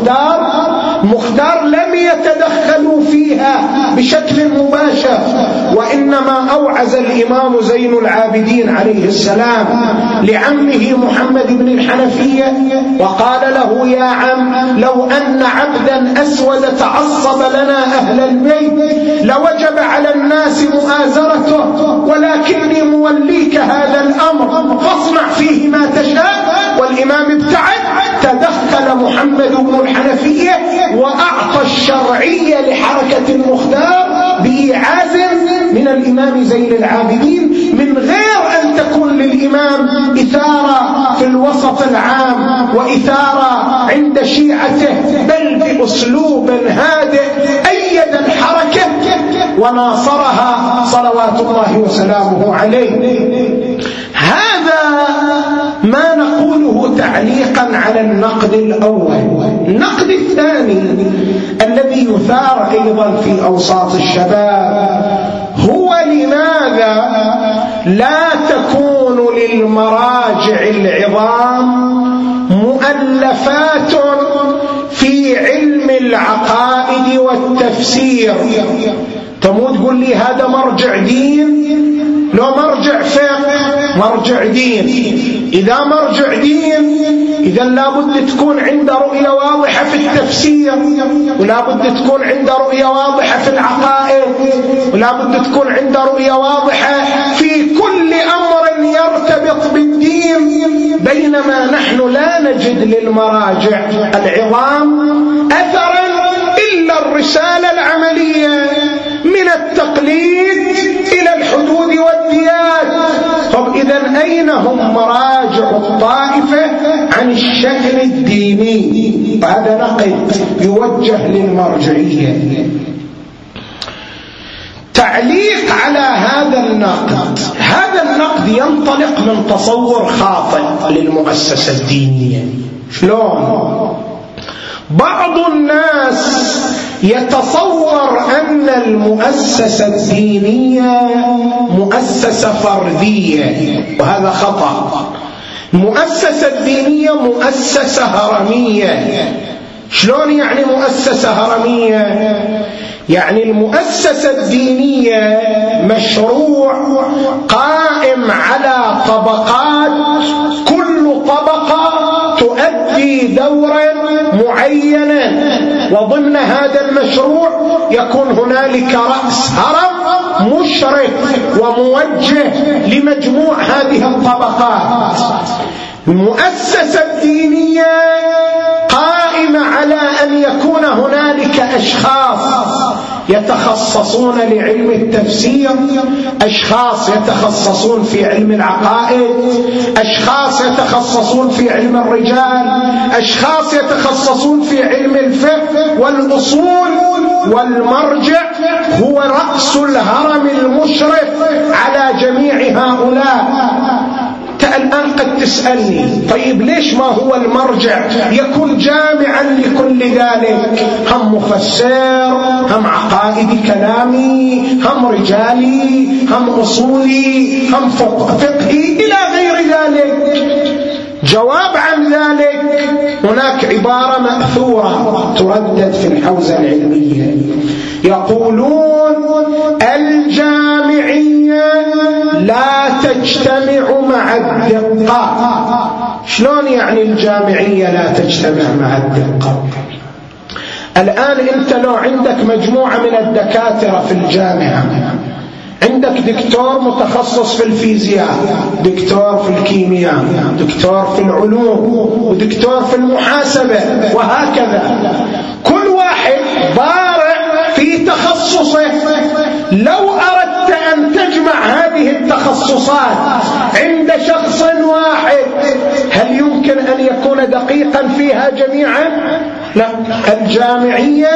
المختار لم يتدخلوا فيها بشكل مباشر، وإنما أوعز الإمام زين العابدين عليه السلام لعمه محمد بن الحنفية وقال له: يا عم، لو أن عبدا أسود تعصب لنا أهل البيت لوجب على الناس مؤازرته، ولكني موليك هذا الأمر فاصنع فيه ما تشاء. والإمام ابتعد. تدخل محمد بن الحنفية وأعطى الشرعية لحركة المختار بإيعاز من الإمام زين العابدين، من غير أن تكون للإمام إثارة في الوسط العام وإثارة عند شيعته، بل بأسلوب هادئ أيد الحركة وناصرها صلوات الله وسلامه عليه. هذا ما نقوله تعليقا على النقد الأول. النقد الثاني الذي يثار أيضا في أوساط الشباب هو: لماذا لا تكون للمراجع العظام مؤلفات في علم العقائد والتفسير؟ تموت تقول لي هذا مرجع دين، لو مرجع فقه مرجع دين. إذا مرجع دين إذا لابد تكون عنده رؤية واضحة في التفسير، ولابد تكون عنده رؤية واضحة في العقائد، ولابد تكون عنده رؤية واضحة في كل أمر يرتبط بالدين. بينما نحن لا نجد للمراجع العظام أثرا إلا الرسالة العملية من التقليد إلى الحدود والديات. طب إذن أين هم مراجع الطائفة عن الشكل الديني؟ هذا نقد يوجه للمرجعية. تعليق على هذا النقد: هذا النقد ينطلق من تصور خاطئ للمؤسسة الدينية. شلون؟ بعض الناس يتصور أن المؤسسة الدينية مؤسسة فردية، وهذا خطأ. المؤسسة الدينية مؤسسة هرمية. شلون يعني مؤسسة هرمية؟ يعني المؤسسة الدينية مشروع قائم على طبقات، كل طبقة تؤدي دورا معينا، وضمن هذا المشروع يكون هنالك رأس هرم مشرف وموجه لمجموع هذه الطبقات. المؤسسة الدينية قائمة على أن يكون هنالك أشخاص يتخصصون لعلم التفسير، أشخاص يتخصصون في علم العقائد، أشخاص يتخصصون في علم الرجال، أشخاص يتخصصون في علم الفقه والأصول، والمرجع هو رأس الهرم المشرف على جميع هؤلاء. الآن قد تسألني: طيب ليش ما هو المرجع يكون جامعا لكل ذلك؟ هم مفسر، هم عقائدي كلامي، هم رجالي، هم أصولي، هم فقهي، إلى غير ذلك. جواب عن ذلك هناك عبارة مأثورة تردد في الحوزة العلمية، يقولون الجامعية لا تجتمع مع الدقة. شلون يعني الجامعية لا تجتمع مع الدقة؟ الآن أنت لو عندك مجموعة من الدكاترة في الجامعة، عندك دكتور متخصص في الفيزياء، دكتور في الكيمياء، دكتور في العلوم، ودكتور في المحاسبة، وهكذا، كل واحد بارع في تخصصه. لو أردت أن تجمع هذه التخصصات عند شخص واحد، هل يمكن أن يكون دقيقا فيها جميعا؟ لا. الجامعية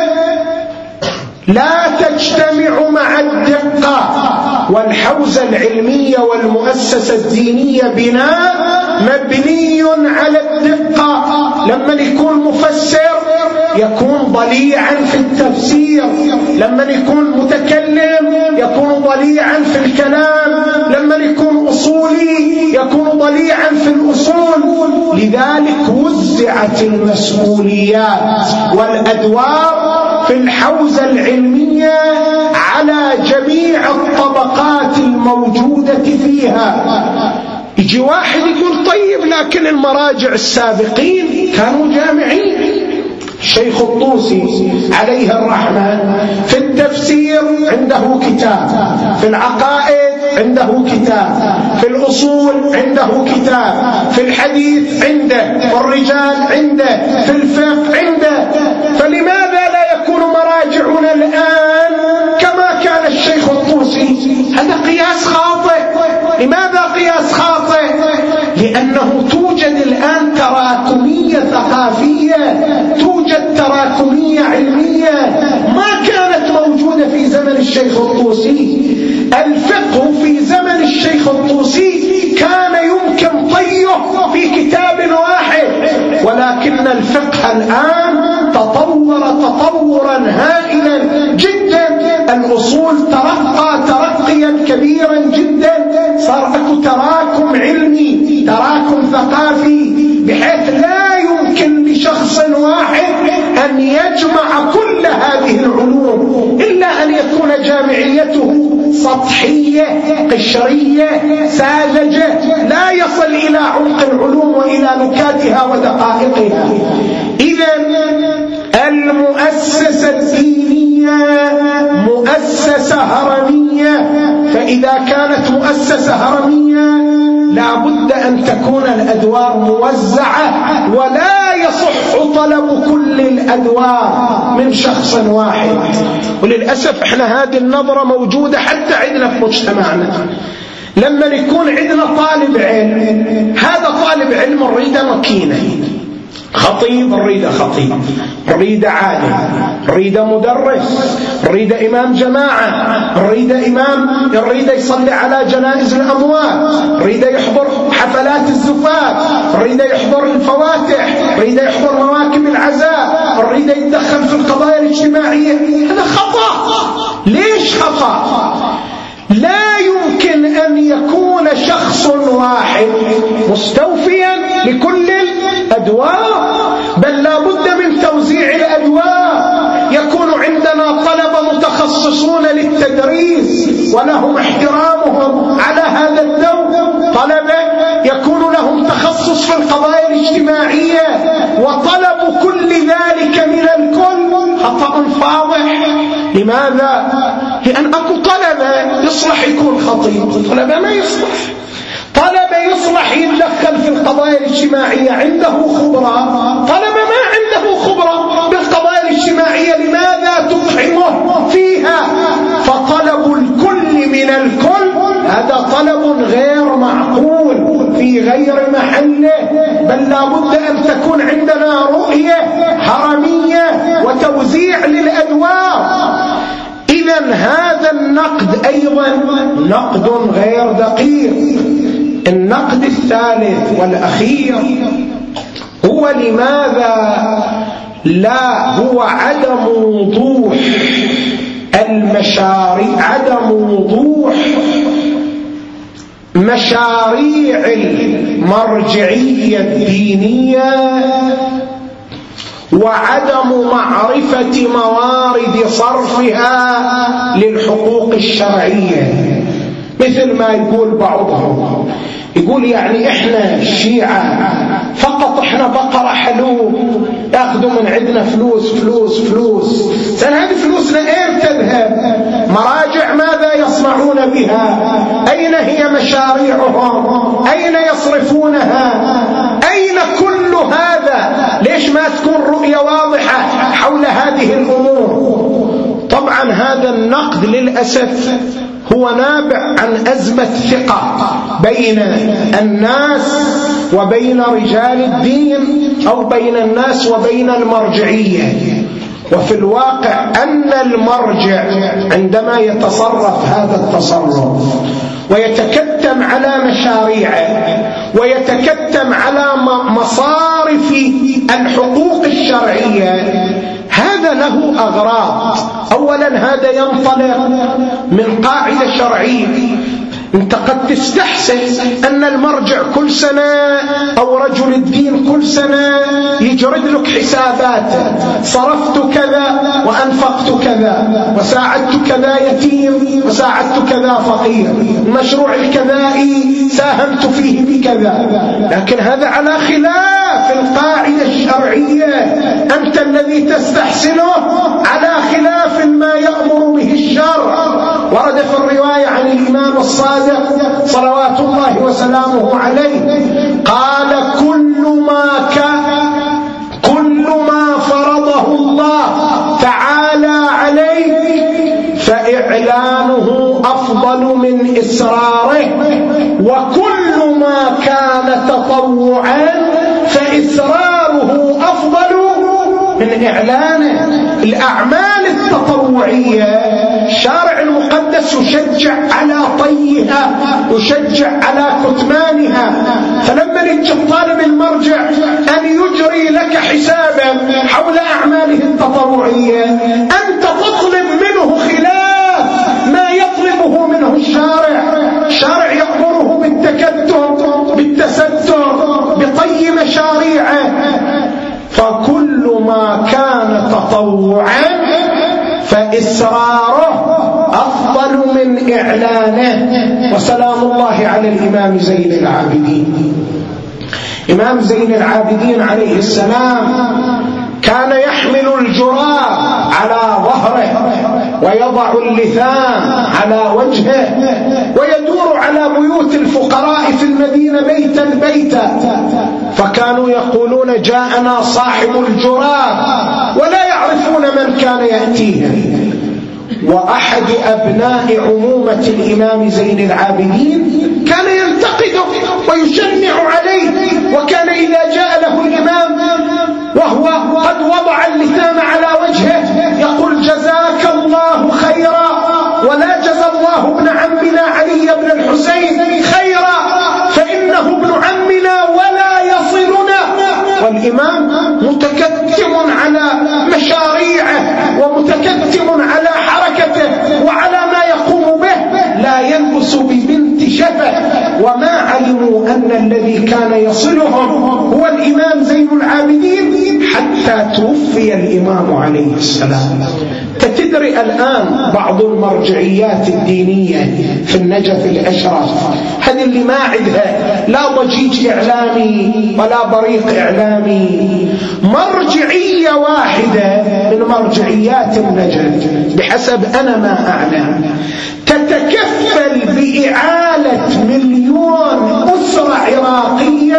لا تجتمع مع الدقة، والحوزة العلمية والمؤسسة الدينية بناء مبني على الدقة. لما يكون مفسر يكون ضليعا في التفسير، لما يكون متكلم يكون ضليعا في الكلام، لما يكون أصولي يكون ضليعا في الأصول. لذلك وزعت المسؤوليات والأدوار في الحوزة العلمية على جميع الطبقات الموجودة فيها. يجي واحد يقول طيب لكن المراجع السابقين كانوا جامعين. الشيخ الطوسي عليه الرحمة في التفسير عنده كتاب، في العقائد عنده كتاب، في الأصول عنده كتاب، في الحديث عنده، في الرجال عنده، في الفقه عنده. فلماذا لا يكون مراجعنا الآن كما كان الشيخ الطوسي؟ هذا قياس خاطئ. لماذا قياس خاطئ؟ لأنه توجد الآن تراكمية ثقافية، توجد تراكمية علمية ما كانت موجودة في زمن الشيخ الطوسي. الفقه في زمن الشيخ الطوسي كان يمكن طيه في كتاب واحد، ولكن الفقه الآن تطور تطورا هائلا جدا. الأصول ترقى ترقيا كبيرا جدا، صار اكو تراكم علمي، تراكم ثقافي، بحيث لا يمكن لشخص واحد أن يجمع كل هذه العلوم، إلا أن يكون جامعيته سطحية قشرية ساذجة، لا يصل إلى عمق العلوم وإلى نكاتها ودقائقها. إذن المؤسسة الدينية مؤسسة هرمية، فإذا كانت مؤسسة هرمية لا بد أن تكون الأدوار موزعة، ولا يصح طلب كل الأدوار من شخص واحد. وللأسف احنا هذه النظرة موجودة حتى عندنا في مجتمعنا. لما يكون عندنا طالب علم، هذا طالب علم نريده مكينة، خطيب نريده خطيب، نريده عالم، نريده مدرس، نريده إمام جماعة، نريده إمام نريده يصلي على جنائز الأموات، نريده يحضر حفلات الزفاف، نريده يحضر الفواتح، نريده يحضر مواكب العزاء، نريده يتدخل في القضايا الاجتماعية. هذا خطأ. ليش خطأ؟ لا يمكن أن يكون شخص واحد مستوفيا لكل الأدوار، بل لا بد من توزيع الأدوار. يكون عندنا طلبة متخصصون للتدريس ولهم احترامهم على هذا الدور، طلبة يكون لهم تخصص في القضايا الاجتماعية، وطلب كل ذلك من الكل خطأ فاضح. لماذا؟ لأن أكو طلبة يصلح يكون خطيب، طلبة ما يصلح، طلبة يصلح يتدخل في القضايا الاجتماعية عنده خبرة، طلبة ما عنده خبرة بالقضايا الاجتماعية، لماذا تطعمه فيها؟ فطلب الكل من الكل هذا طلب غير معقول في غير محله، بل لا بد أن تكون عندنا رؤية هرمية وتوزيع للأدوار. إذن هذا النقد أيضا نقد غير دقيق. النقد الثالث والأخير هو لماذا لا هو عدم وضوح المشاريع، عدم وضوح مشاريع المرجعية الدينية وعدم معرفة موارد صرفها للحقوق الشرعية، مثل ما يقول بعضهم، يقول يعني احنا الشيعة فقط احنا بقرة حلوب ياخذوا من عندنا فلوس فلوس فلوس، هذه فلوسنا اين تذهب؟ مراجع ماذا يصنعون بها؟ اين هي مشاريعهم؟ اين يصرفونها؟ اين كل هذا؟ ليش ما تكون رؤية واضحة حول هذه الامور؟ طبعا هذا النقد للأسف هو نابع عن أزمة ثقة بين الناس وبين رجال الدين أو بين الناس وبين المرجعية. وفي الواقع أن المرجع عندما يتصرف هذا التصرف ويتكتم على مشاريعه ويتكتم على مصارف الحقوق الشرعية، هذا له أغراض. أولا هذا ينطلق من قاعدة شرعية، انت قد تستحسن أن المرجع كل سنة أو رجل الدين كل سنة يجرد لك حسابات، صرفت كذا وأنفقت كذا وساعدت كذا يتيم وساعدت كذا فقير، المشروع الكذائي ساهمت فيه بكذا. لكن هذا على خلاف القاعدة الشرعية، أنت الذي تستحسنه على خلاف ما يأمر به الشرع. ورد في الرواية عن الإمام الصادق صلوات الله وسلامه عليه قال كل ما فرضه الله تعالى عليك فإعلانه أفضل من إسراره، وكل ما كان تطوعا فإسراره أفضل من إعلانه. الأعمال التطوعية الشارع المقدس يشجع على طيها، يشجع على كتمانها. فلما يجي الطالب المرجع أن يجري لك حسابا حول أعماله التطوعية، أنت تطلب منه خلاف ما يطلبه منه الشارع. الشارع يأمره بالتكتم بالتستر بطي مشاريعه. فكل ما كان تطوعا فإسراره أفضل من إعلانه. وسلام الله على الإمام زين العابدين. إمام زين العابدين عليه السلام كان يحمل الجراب على ظهره ويضع اللثام على وجهه ويدور على بيوت الفقراء في المدينة بيتا بيتا، فكانوا يقولون جاءنا صاحب الجراب، ولا يعرفون من كان يأتيهم. وأحد أبناء عمومة الإمام زين العابدين كان ينتقده ويشنع عليه، وكان إذا جاء له الإمام وهو قد وضع اللثام على وجهه يقول جزاك الله خيرا، ولا جزى الله ابن عمنا علي بن الحسين خيرا، فإنه ابن عمنا ولا يصلنا. والإمام متكتم على مشاريعه ومتكتم على حركته وعلى ما يقوم به، لا يلبس ببنت شفه. وما علموا أن الذي كان يصلهم هو الإمام زين العابدين حتى توفي الإمام عليه السلام. تدري الآن بعض المرجعيات الدينية في النجف الأشرف هذه اللي ما عندها لا ضجيج إعلامي ولا بريق إعلامي، مرجعية واحدة من مرجعيات النجف بحسب أنا ما أعلم تتكفل بإعالة 1,000,000 أسرة عراقية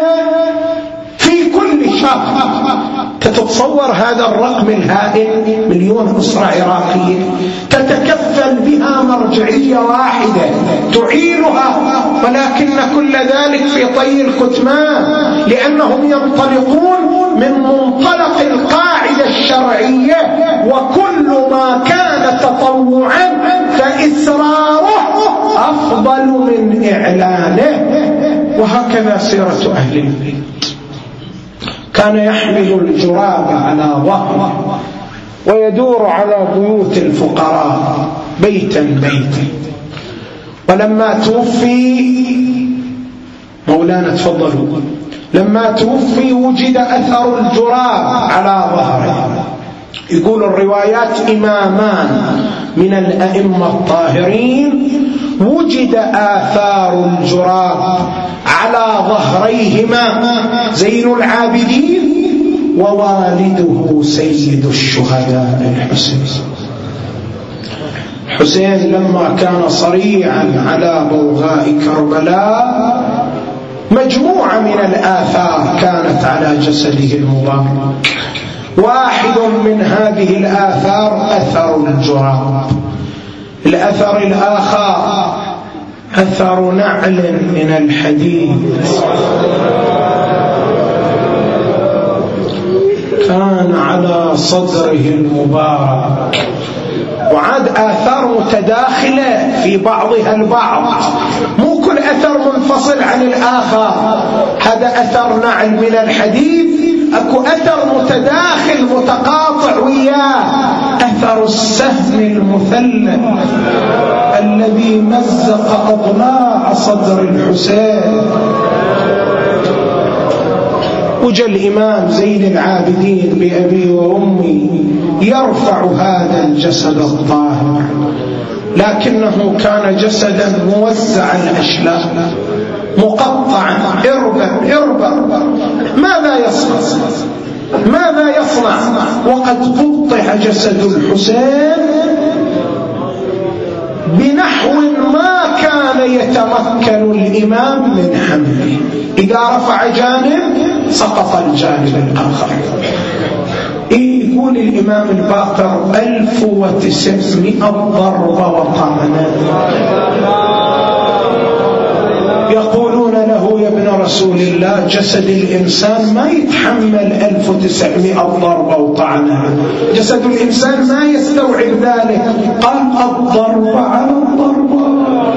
في كل شهر. تتصور هذا الرقم الهائل، 1,000,000 أسرة عراقية تتكفل بها مرجعية واحدة تعينها، ولكن كل ذلك في طي الكتمان، لأنهم ينطلقون من منطلق القاعدة الشرعية وكل ما كان تطوعا فإسراره أفضل من إعلانه. وهكذا سيرة أهل البيت، كان يحمل الجراب على ظهره ويدور على بيوت الفقراء بيتا بيتا. ولما توفي مولانا تفضلوا، لما توفي وجد أثر الجراب على ظهره. يقول الروايات إمامان من الأئمة الطاهرين وجد آثار الجراب على ظهريهما زين العابدين ووالده سيد الشهداء الحسين. حسين لما كان صريعا على بوغاء كربلاء مجموعة من الآثار كانت على جسده المبارك، واحد من هذه الآثار أثر الجراب. الأثر الآخر أثر نعل من الحديد كان على صدره المبارك، وعاد آثار متداخلة في بعضها البعض، مو كل أثر منفصل عن الآخر. هذا أثر نعل من الحديد، أكو أثر متداخل متقاطع وياه، أثر السهم المثلث الذي مزق أضلاع صدر الحسين. وجاء الإمام زين العابدين بأبي وأمي يرفع هذا الجسد الطاهر، لكنه كان جسدا موزع الأشلاء مقطعا إربا. ماذا يصنع وقد قطع جسد الحسين بنحو ما كان يتمكن الإمام من حمله. إذا رفع جانب سقط الجانب الآخر. يقول الإمام الباقر 1900 ضربة وطعنة. يقولون له يا ابن رسول الله جسد الإنسان ما يتحمل 1900 ضربة وطعنة، جسد الإنسان ما يستوعب ذلك. قال الضرب على الضربة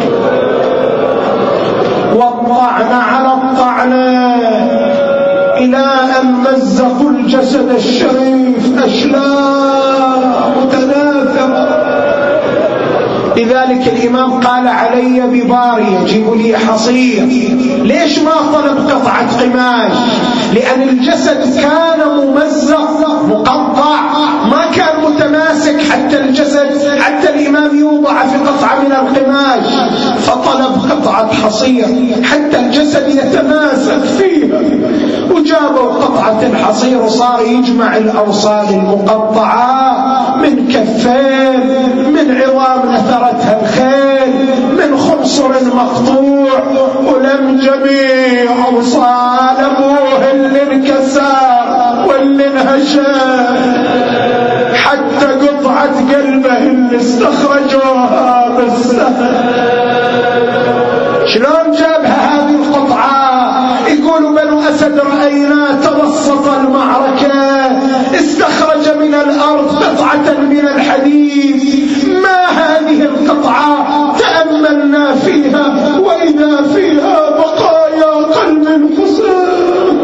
والطعن على الطعنة إلى أن مزقوا الجسد الشريف أشلاء متناثرة. لذلك الإمام قال علي بباري جيبوا لي حصير. ليش ما طلب قطعة قماش؟ لأن الجسد كان ممزق مقطع، ما كان متماسك حتى الجسد حتى الإمام يوضع في قطعة من القماش، فطلب قطعة حصير حتى الجسد يتماسك فيها. وجابوا قطعة الحصير وصار يجمع الأوصال المقطعة من كفين، من عظام نثرتها الخيل، من خنصر مقطوع، ولم جميع أوصال أبوه اللي انكسر واللي انهشم، حتى قطعة قلبه اللي استخرجوها بالسهل. شلون جابها هذه القطعة؟ يقولوا بنو أسد رأينا توسط المعركة استخرج من الأرض قطعة من الحديد. ما هذه القطعة؟ تأملنا فيها وإذا فيها بقايا قلب الحسين.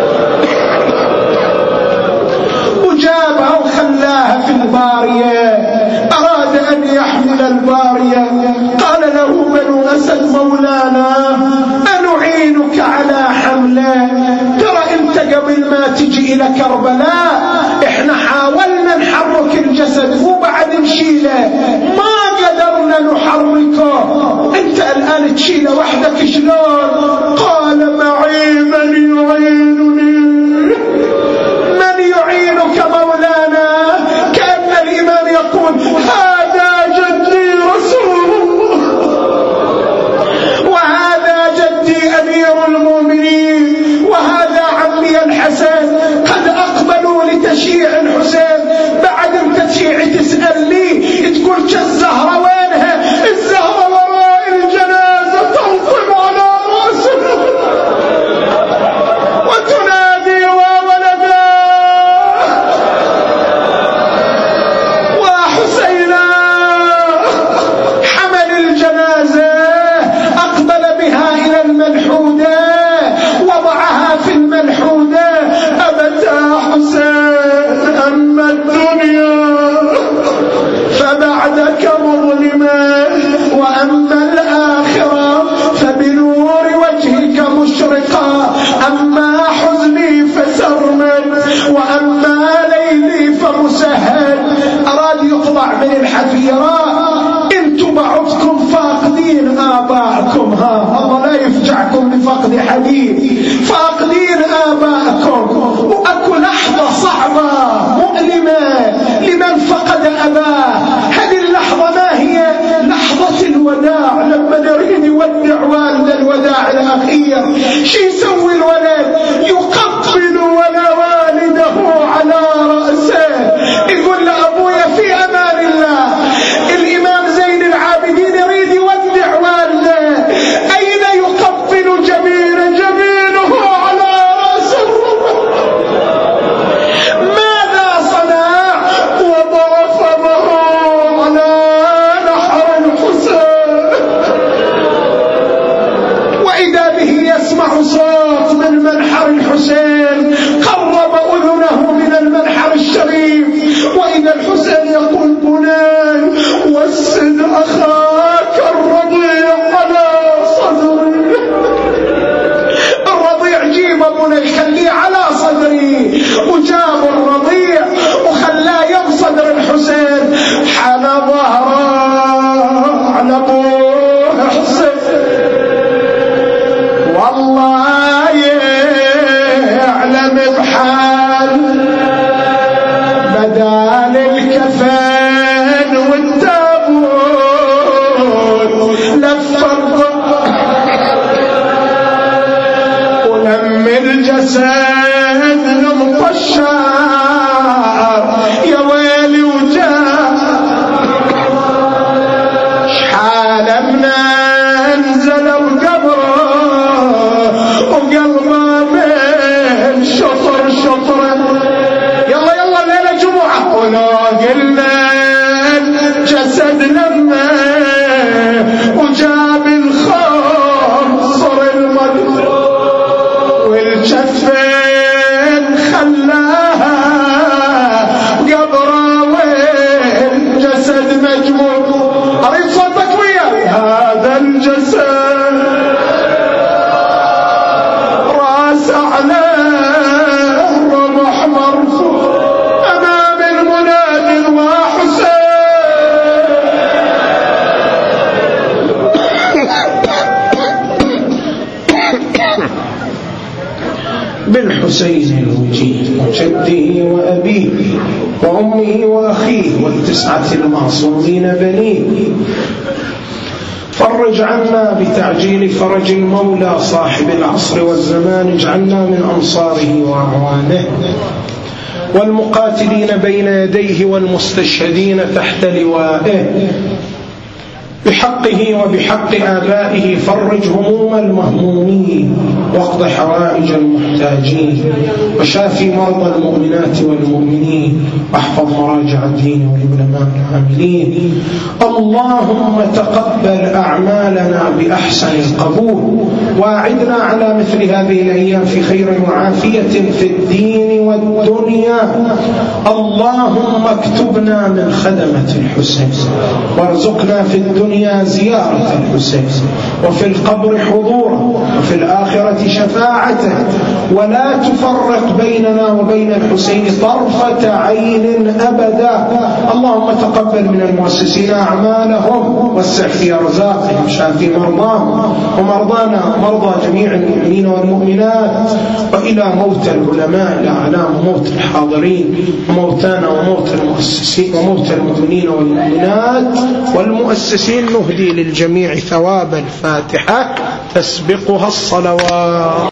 وجابها وخلاها في البارية، أراد أن يحمل البارية. قال له بنو أسد مولانا أنعينك على حمله؟ ترى انت قبل ما تجي إلى كربلاء احنا حاولنا نحرك الجسد وبعد نشيله ما قدرنا نحركه، انت الآن تشيله وحدك شلون؟ قال معي من يعينني. من يعينك مولانا؟ كأن الإمام يقول هذا جدي رسول الله وهذا جدي أمير المؤمنين وهذا عمي الحسن، قد أقبلوا لتشييع الحسين. بعد التشييع تسأل لي تقول كالزهرة وينها؟ الزهرة وراء الجنازة تنصب على رأس الحفيرة انتم بعضكم فاقدين آباءكم، الله لا يفجعكم بفقد حديث، فاقدين آباءكم، وأكو لحظة صعبة مؤلمة لمن فقد أباه. هذه اللحظة ما هي؟ لحظة الوداع، لما نريد يودع والد الوداع الأخير. شو يسوي الولد؟ يقبل ولا والده على رأسه، يقول لأبويا في أمان الله. الإمام زين العابدين يريد يودع والده، أين يقبل جبينه على رأسه؟ ماذا صنع؟ وضع فمه على نحر الحسين، وإذا به يسمع صوت من منحر الحسين، قرب أذنه من المنحر الشريف، وإذا الحسين يقول بني وسد أخاك الرضيع على صدري. الرضيع جيب بني خليه على صدري، وجاب الرضيع وخلاه يم صدر الحسين، حنى ظهره على أبوه حسين. والله يعلم بحال بدال الكفن والتابوت لف ولم الجسد المطشر، يا ويلي وجاه شحال من انزلوا قبره وقلبه من شطر شطره. يلا يلا الليله جمعه، ولو قلنا الجسد لما وجاب الخوف صر المقر، والجفين خلاها قبره والجسد مجموع. اريد صوتك وياي. هذا الجسد راس على الرمح مرفوع امام المنادي وحسين. بالحسين الوجيه وجده وأبيه وأمه وأخيه والتسعة المعصومين بنيه، فرج عنا بتعجيل فرج المولى صاحب العصر والزمان، اجعلنا من أنصاره وأعوانه والمقاتلين بين يديه والمستشهدين تحت لوائه. بحقه وبحق آبائه فرج هموم المهمومين، واقض حوائج المحتاجين، وشافي مرضى المؤمنات والمؤمنين، واحفظ مراجع الدين والعلماء العاملين. اللهم تقبل أعمالنا بأحسن القبول، واعدنا على مثل هذه الأيام في خير وعافية في الدين والدنيا. اللهم اكتبنا من خدمة الحسين، وارزقنا في الدنيا زيارة الحسين، وفي القبر حضوره، وفي الآخرة شفاعته، ولا تفرق بيننا وبين الحسين طرفة عين أبدا. اللهم تقبل من المؤسسين أعمالهم، وسع في أرزاقهم، شافي مرضاهم ومرضانا مرضى جميع المؤمنين والمؤمنات، وإلى موت العلماء الأعلام وموت الحاضرين وموتانا وموت المؤسسين وموت المؤمنين والمؤمنات والمؤسسين نهدي للجميع ثواب الفاتحة تسبقها الصلوات.